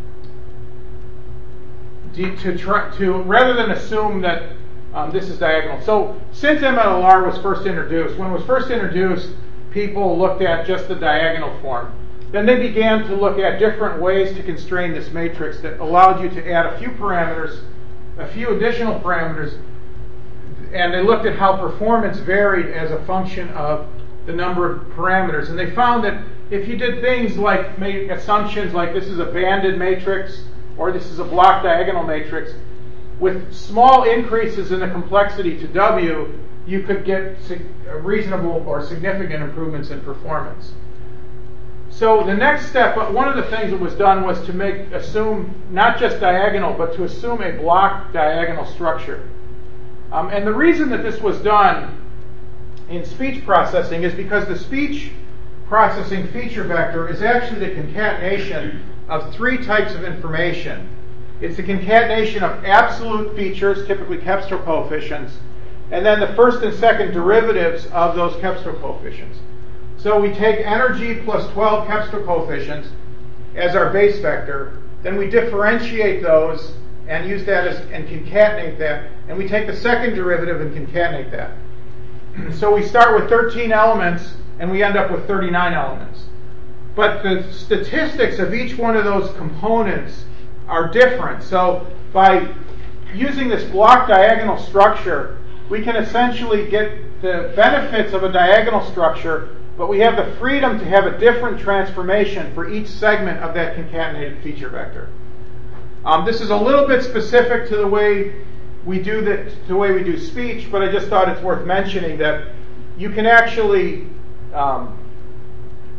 rather than assume that this is diagonal. So since MLLR was first introduced, when it was first introduced, people looked at just the diagonal form. Then they began to look at different ways to constrain this matrix that allowed you to add a few parameters, a few additional parameters, and they looked at how performance varied as a function of the number of parameters. And they found that if you did things like make assumptions like this is a banded matrix or this is a block diagonal matrix, with small increases in the complexity to W, you could get reasonable or significant improvements in performance. So the next step, one of the things that was done was to assume not just diagonal, but to assume a block diagonal structure. And the reason that this was done in speech processing is because the speech processing feature vector is actually the concatenation of three types of information. It's the concatenation of absolute features, typically Kepster coefficients, and then the first and second derivatives of those Kepster coefficients. So we take energy plus 12 Kepster coefficients as our base vector, then we differentiate those and use that and concatenate that, and we take the second derivative and concatenate that. So we start with 13 elements and we end up with 39 elements. But the statistics of each one of those components are different. So by using this block diagonal structure, we can essentially get the benefits of a diagonal structure, but we have the freedom to have a different transformation for each segment of that concatenated feature vector. This is a little bit specific to the way we do speech, but I just thought it's worth mentioning that you can actually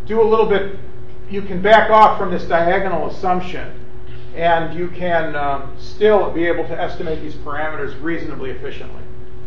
do a little bit, you can back off from this diagonal assumption, and you can still be able to estimate these parameters reasonably efficiently.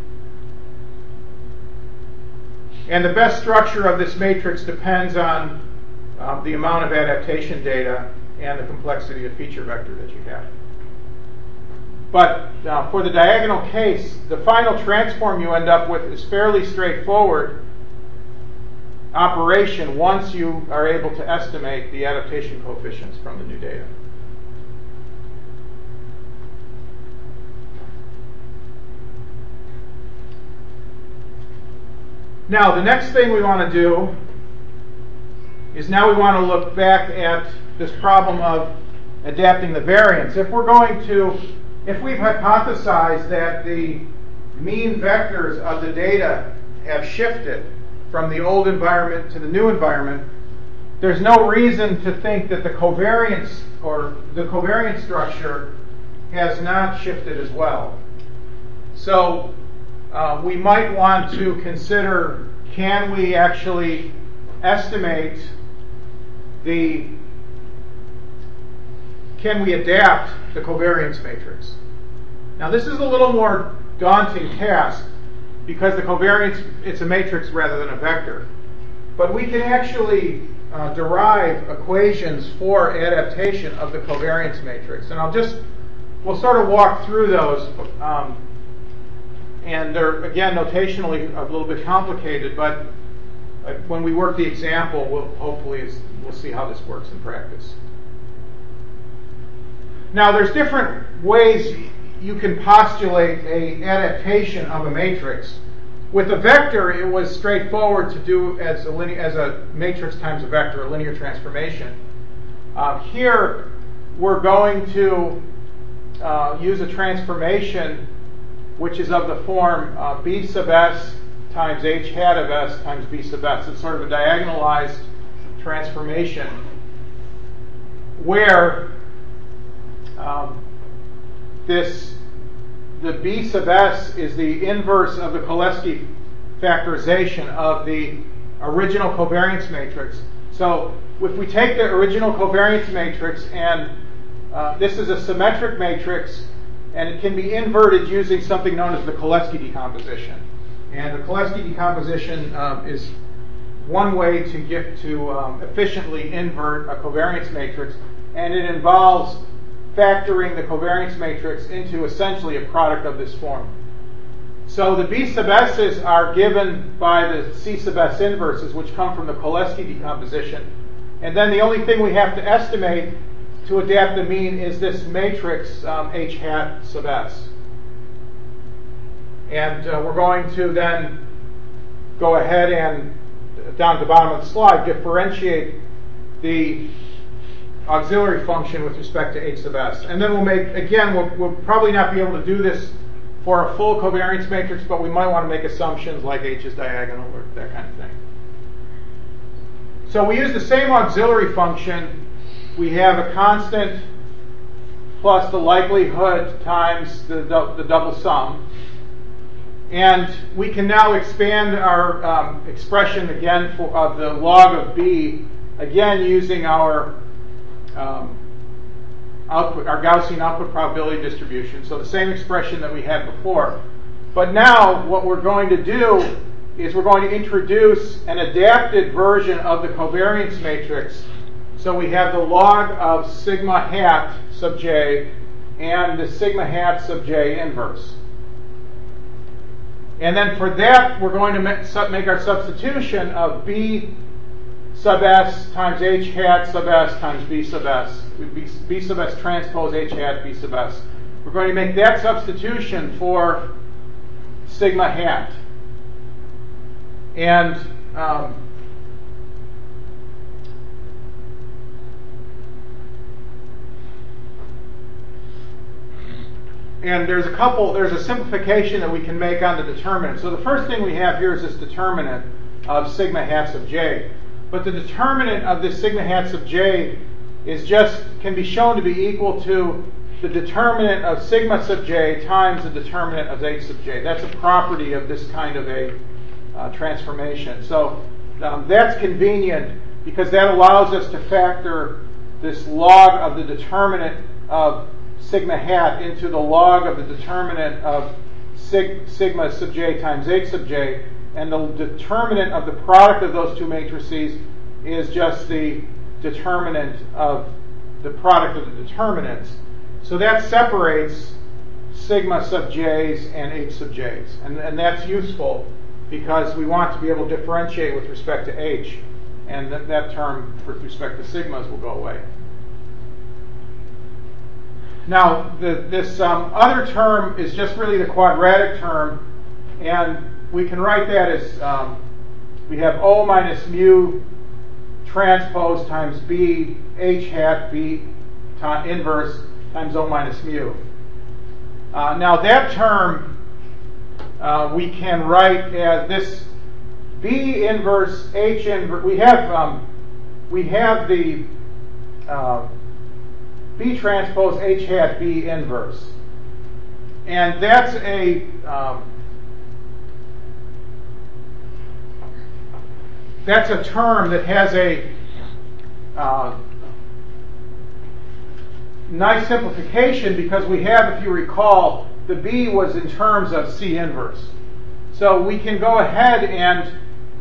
And the best structure of this matrix depends on the amount of adaptation data and the complexity of feature vector that you have. But for the diagonal case, the final transform you end up with is fairly straightforward operation once you are able to estimate the adaptation coefficients from the new data. Now, the next thing we want to do is now we want to look back at this problem of adapting the variance. If we've hypothesized that the mean vectors of the data have shifted from the old environment to the new environment, there's no reason to think that the covariance or the covariance structure has not shifted as well. So we might want to consider, can we actually estimate can we adapt the covariance matrix? Now this is a little more daunting task because the covariance, it's a matrix rather than a vector. But we can actually derive equations for adaptation of the covariance matrix. And we'll sort of walk through those. And they're, again, notationally a little bit complicated, but when we work the example, we'll see how this works in practice. Now, there's different ways you can postulate an adaptation of a matrix. With a vector, it was straightforward to do as a matrix times a vector, a linear transformation. Here, we're going to use a transformation which is of the form b sub s times h hat of s times b sub s. It's sort of a diagonalized transformation where the b sub s is the inverse of the Cholesky factorization of the original covariance matrix. So if we take the original covariance matrix, and this is a symmetric matrix, and it can be inverted using something known as the Cholesky decomposition. And the Cholesky decomposition is one way to get to efficiently invert a covariance matrix, and it involves factoring the covariance matrix into essentially a product of this form. So the b sub s's are given by the c sub s inverses, which come from the Cholesky decomposition. And then the only thing we have to estimate to adapt the mean is this matrix h hat sub s. And we're going to then go ahead and, down at the bottom of the slide, differentiate the auxiliary function with respect to h sub s. And then we'll probably not be able to do this for a full covariance matrix, but we might want to make assumptions like h is diagonal or that kind of thing. So we use the same auxiliary function. We have a constant plus the likelihood times the double sum. And we can now expand our expression again of the log of b, again using our Gaussian output probability distribution. So the same expression that we had before. But now what we're going to do is we're going to introduce an adapted version of the covariance matrix. So we have the log of sigma hat sub j and the sigma hat sub j inverse. And then for that, we're going to make our substitution of b sub s times h hat sub s times b sub s. B sub s transpose h hat b sub s. We're going to make that substitution for sigma hat. And there's a simplification that we can make on the determinant. So the first thing we have here is this determinant of sigma hat sub j. But the determinant of this sigma hat sub j can be shown to be equal to the determinant of sigma sub j times the determinant of h sub j. That's a property of this kind of a transformation. So that's convenient because that allows us to factor this log of the determinant of sigma hat into the log of the determinant of sigma sub j times h sub j, and the determinant of the product of those two matrices is just the determinant of the product of the determinants. So that separates sigma sub j's and h sub j's, and that's useful because we want to be able to differentiate with respect to h, and that term with respect to sigmas will go away. Now, this other term is just really the quadratic term, and we can write that as we have O minus mu transpose times B H hat B inverse times O minus mu. Now that term we can write as this B inverse H inverse. We have the B transpose H hat B inverse, and that's a term that has a nice simplification, because we have, if you recall, the B was in terms of C inverse. So we can go ahead and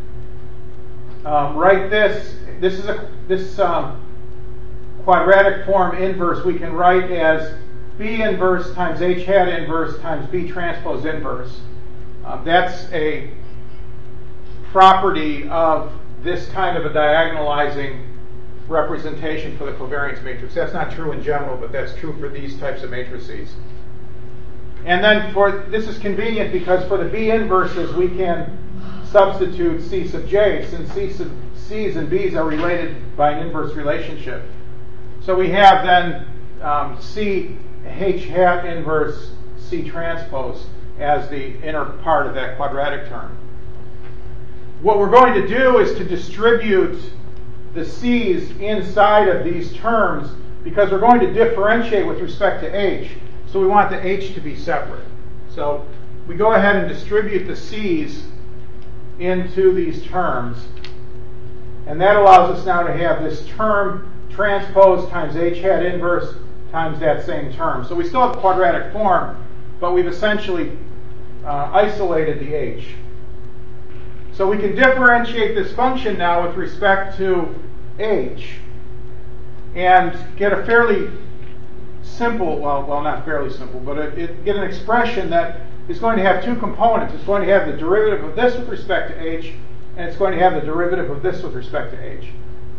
write this. This quadratic form inverse we can write as B inverse times H hat inverse times B transpose inverse. That's a property of this kind of a diagonalizing representation for the covariance matrix. That's not true in general, but that's true for these types of matrices. And then this is convenient because for the B inverses we can substitute C sub j, since C's and B's are related by an inverse relationship. So we have then C H hat inverse C transpose as the inner part of that quadratic term. What we're going to do is to distribute the C's inside of these terms, because we're going to differentiate with respect to H. So we want the H to be separate. So we go ahead and distribute the C's into these terms. And that allows us now to have this term transpose times H hat inverse times that same term. So we still have quadratic form, but we've essentially isolated the H. So we can differentiate this function now with respect to H and get a fairly simple, well not fairly simple, but get an expression that is going to have two components. It's going to have the derivative of this with respect to H, and it's going to have the derivative of this with respect to H.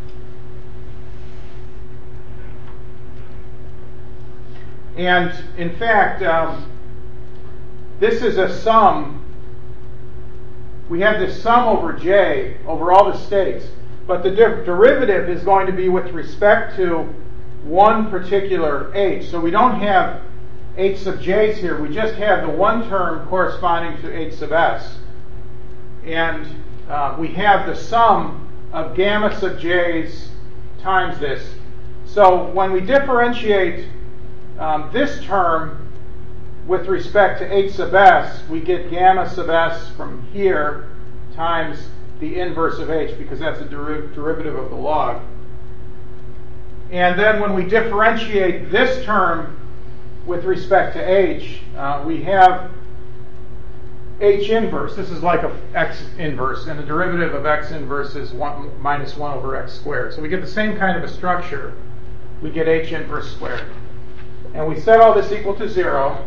And in fact, this is a sum. We have this sum over J over all the states, but the derivative is going to be with respect to one particular H. So we don't have H sub J's here. We just have the one term corresponding to H sub S. And we have the sum of gamma sub J's times this. So when we differentiate this term with respect to H sub S, we get gamma sub S from here times the inverse of H, because that's a derivative of the log. And then when we differentiate this term with respect to H, we have H inverse. This is like a X inverse, and the derivative of X inverse is minus 1 over X squared. So we get the same kind of a structure. We get H inverse squared. And we set all this equal to 0.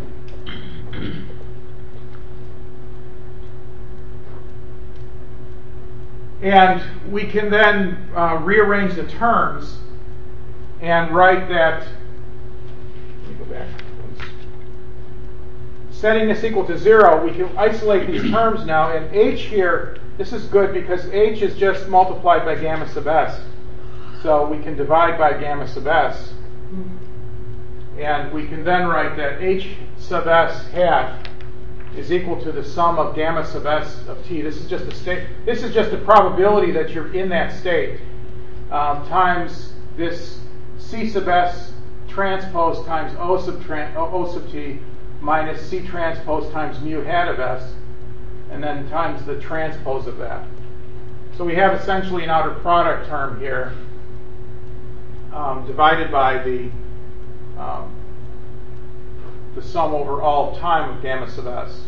And we can then rearrange the terms and write that. Let me go back. Setting this equal to 0, we can isolate these terms now. And H here, this is good because H is just multiplied by gamma sub S. So we can divide by gamma sub S. And we can then write that H sub S hat is equal to the sum of gamma sub S of t. This is just a state. This is just a probability that you're in that state times this C sub S transpose times O sub t minus C transpose times mu hat of S, and then times the transpose of that. So we have essentially an outer product term here divided by the sum over all time of gamma sub s.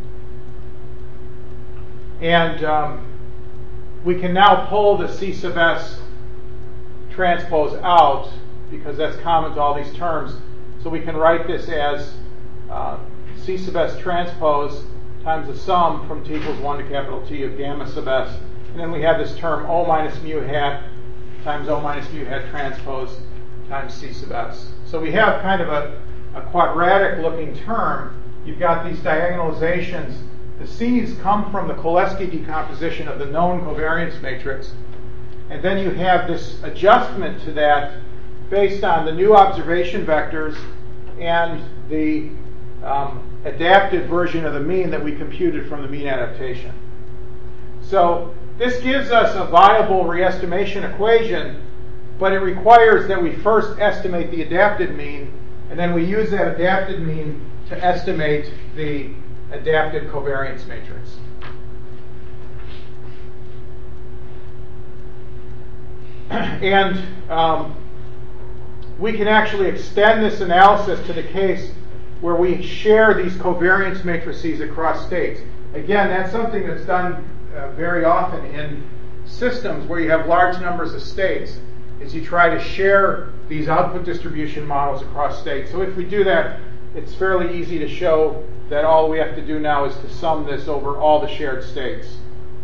And we can now pull the C sub s transpose out because that's common to all these terms. So we can write this as C sub s transpose times the sum from t equals 1 to capital T of gamma sub s. And then we have this term O minus mu hat times O minus mu hat transpose times C sub s. So we have kind of a quadratic looking term. You've got these diagonalizations. The C's come from the Cholesky decomposition of the known covariance matrix. And then you have this adjustment to that based on the new observation vectors and the adapted version of the mean that we computed from the mean adaptation. So this gives us a viable re-estimation equation, but it requires that we first estimate the adapted mean, and then we use that adapted mean to estimate the adapted covariance matrix. And we can actually extend this analysis to the case where we share these covariance matrices across states. Again, that's something that's done very often in systems where you have large numbers of states, is you try to share these output distribution models across states. So if we do that, it's fairly easy to show that all we have to do now is to sum this over all the shared states.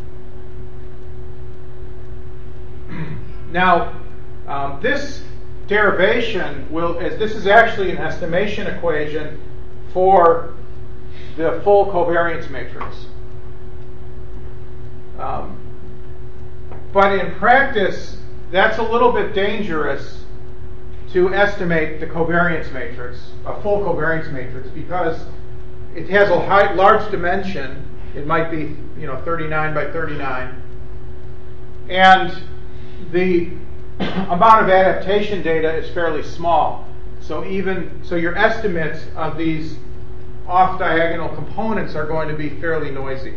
Now, this derivation this is actually an estimation equation for the full covariance matrix. But in practice, that's a little bit dangerous to estimate the covariance matrix, a full covariance matrix, because it has a large dimension. It might be 39 by 39. And the amount of adaptation data is fairly small. So your estimates of these off-diagonal components are going to be fairly noisy.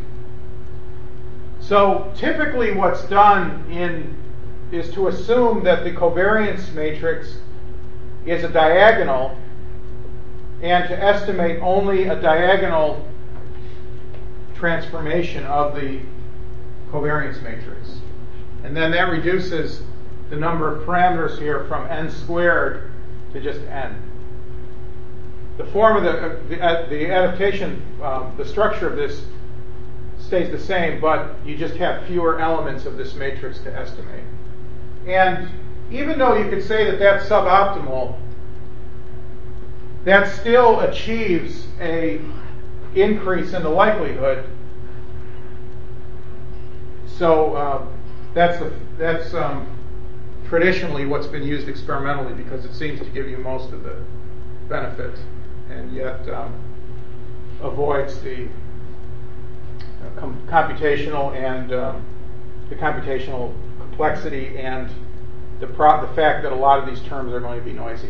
So typically what's done is to assume that the covariance matrix is a diagonal and to estimate only a diagonal transformation of the covariance matrix. And then that reduces the number of parameters here from n squared to just n. The form of the adaptation, the structure of this stays the same, but you just have fewer elements of this matrix to estimate. And even though you could say that that's suboptimal, that still achieves an increase in the likelihood. So that's traditionally what's been used experimentally because it seems to give you most of the benefit and yet avoids the computational and the computational complexity and the fact that a lot of these terms are going to be noisy.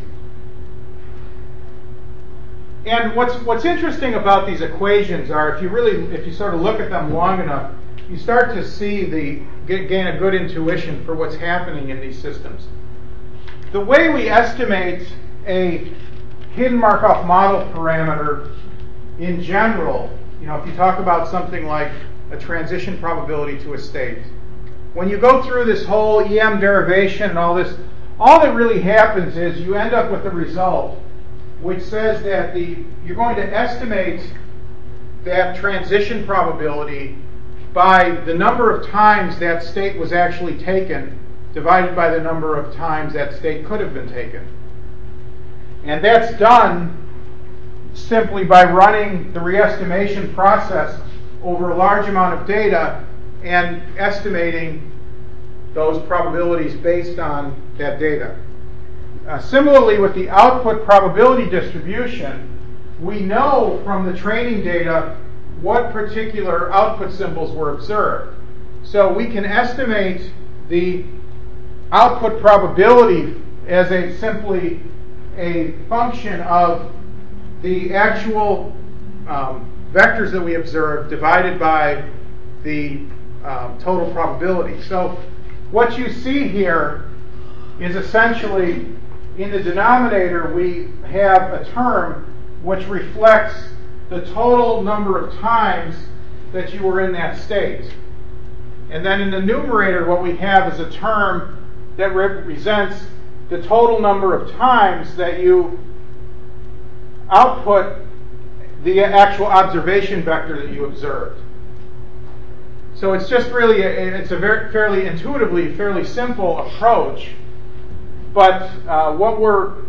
And what's interesting about these equations are if you sort of look at them long enough, you start to see gain a good intuition for what's happening in these systems. The way we estimate a hidden Markov model parameter in general, if you talk about something like a transition probability to a state, when you go through this whole EM derivation and all this, all that really happens is you end up with a result which says that you're going to estimate that transition probability by the number of times that state was actually taken divided by the number of times that state could have been taken. And that's done simply by running the re-estimation process over a large amount of data and estimating those probabilities based on that data. Similarly, with the output probability distribution, we know from the training data what particular output symbols were observed. So we can estimate the output probability as simply a function of the actual vectors that we observed divided by the total probability. So what you see here is essentially, in the denominator, we have a term which reflects the total number of times that you were in that state. And then in the numerator, what we have is a term that represents the total number of times that you output the actual observation vector that you observed. So it's just really, it's a fairly intuitively, fairly simple approach. But what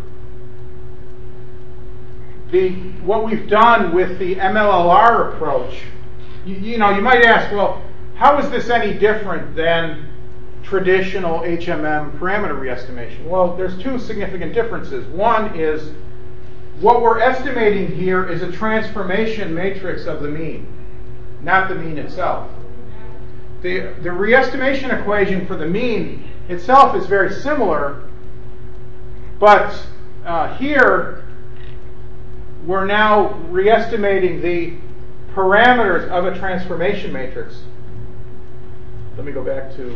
we've done with the MLLR approach, you might ask, well, how is this any different than traditional HMM parameter re-estimation? Well, there's two significant differences. One is what we're estimating here is a transformation matrix of the mean, not the mean itself. The re-estimation equation for the mean itself is very similar, but here we're now re-estimating the parameters of a transformation matrix. Let me go back to...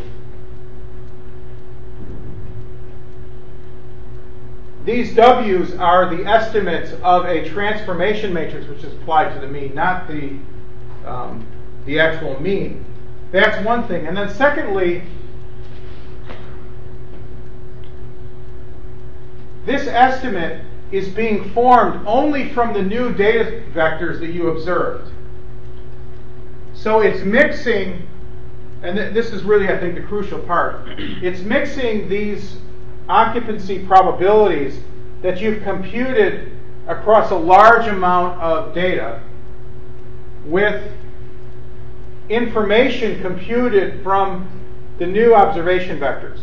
These W's are the estimates of a transformation matrix which is applied to the mean, not the actual mean. That's one thing. And then secondly, this estimate is being formed only from the new data vectors that you observed. So it's mixing, and this is really, I think, the crucial part. It's mixing these occupancy probabilities that you've computed across a large amount of data with information computed from the new observation vectors.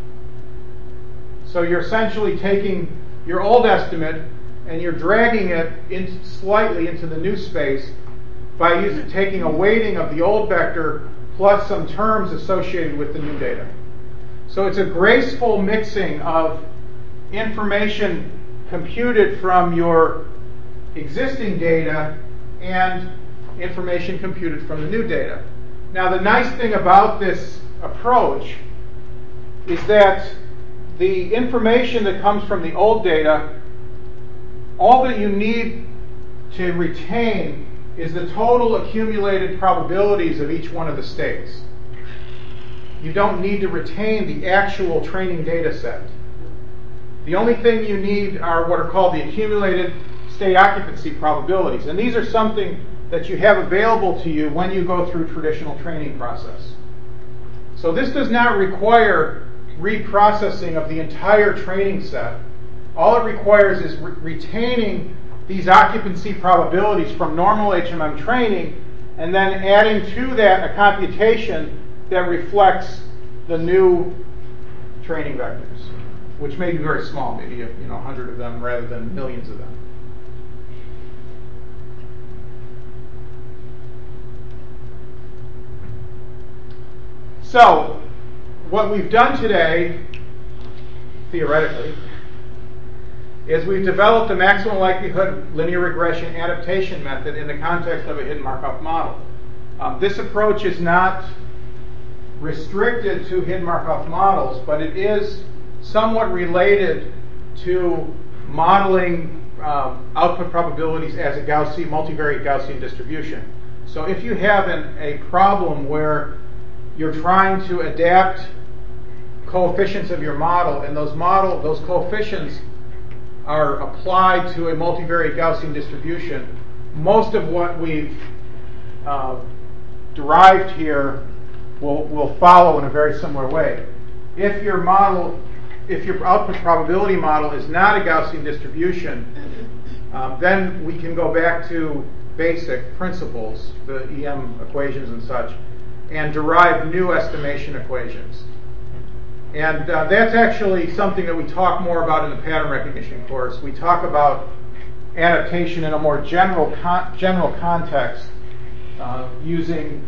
So you're essentially taking your old estimate and you're dragging it slightly into the new space by taking a weighting of the old vector plus some terms associated with the new data. So it's a graceful mixing of information computed from your existing data and information computed from the new data. Now, the nice thing about this approach is that the information that comes from the old data, all that you need to retain is the total accumulated probabilities of each one of the states. You don't need to retain the actual training data set. The only thing you need are what are called the accumulated state occupancy probabilities. And these are something that you have available to you when you go through traditional training process. So this does not require reprocessing of the entire training set. All it requires is retaining these occupancy probabilities from normal HMM training and then adding to that a computation that reflects the new training vectors, which may be very small, maybe 100 of them rather than millions of them. So, what we've done today, theoretically, is we've developed a maximum likelihood linear regression adaptation method in the context of a hidden Markov model. This approach is not restricted to hidden Markov models, but it is somewhat related to modeling output probabilities as a Gaussian, multivariate Gaussian distribution. So if you have a problem where you're trying to adapt coefficients of your model, and those coefficients are applied to a multivariate Gaussian distribution, most of what we've derived here will follow in a very similar way. If your output probability model is not a Gaussian distribution, then we can go back to basic principles, the EM equations and such, and derive new estimation equations. And that's actually something that we talk more about in the pattern recognition course. We talk about adaptation in a more general context using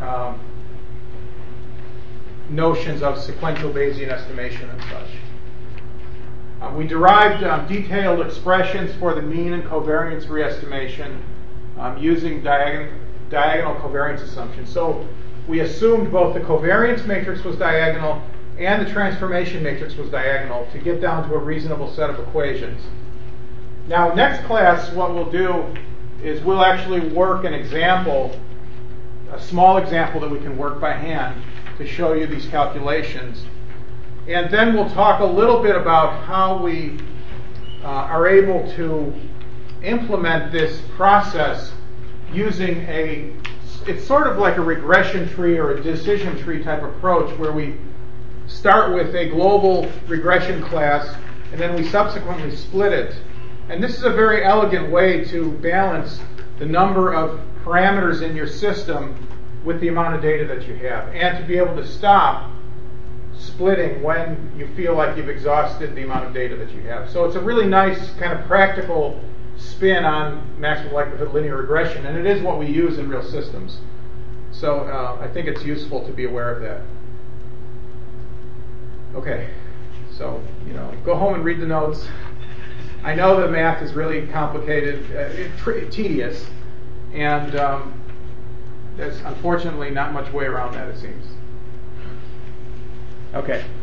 notions of sequential Bayesian estimation and such. We derived detailed expressions for the mean and covariance re-estimation using diagonal covariance assumptions. So we assumed both the covariance matrix was diagonal and the transformation matrix was diagonal to get down to a reasonable set of equations. Now, next class, what we'll do is we'll actually work an example, a small example that we can work by hand to show you these calculations. And then we'll talk a little bit about how we are able to implement this process using it's sort of like a regression tree or a decision tree type approach where we start with a global regression class and then we subsequently split it. And this is a very elegant way to balance the number of parameters in your system with the amount of data that you have, and to be able to stop splitting when you feel like you've exhausted the amount of data that you have. So it's a really nice kind of practical spin on maximum likelihood linear regression, and it is what we use in real systems. So I think it's useful to be aware of that. Okay, so go home and read the notes. I know that math is really complicated, tedious, and there's unfortunately not much way around that, it seems. Okay.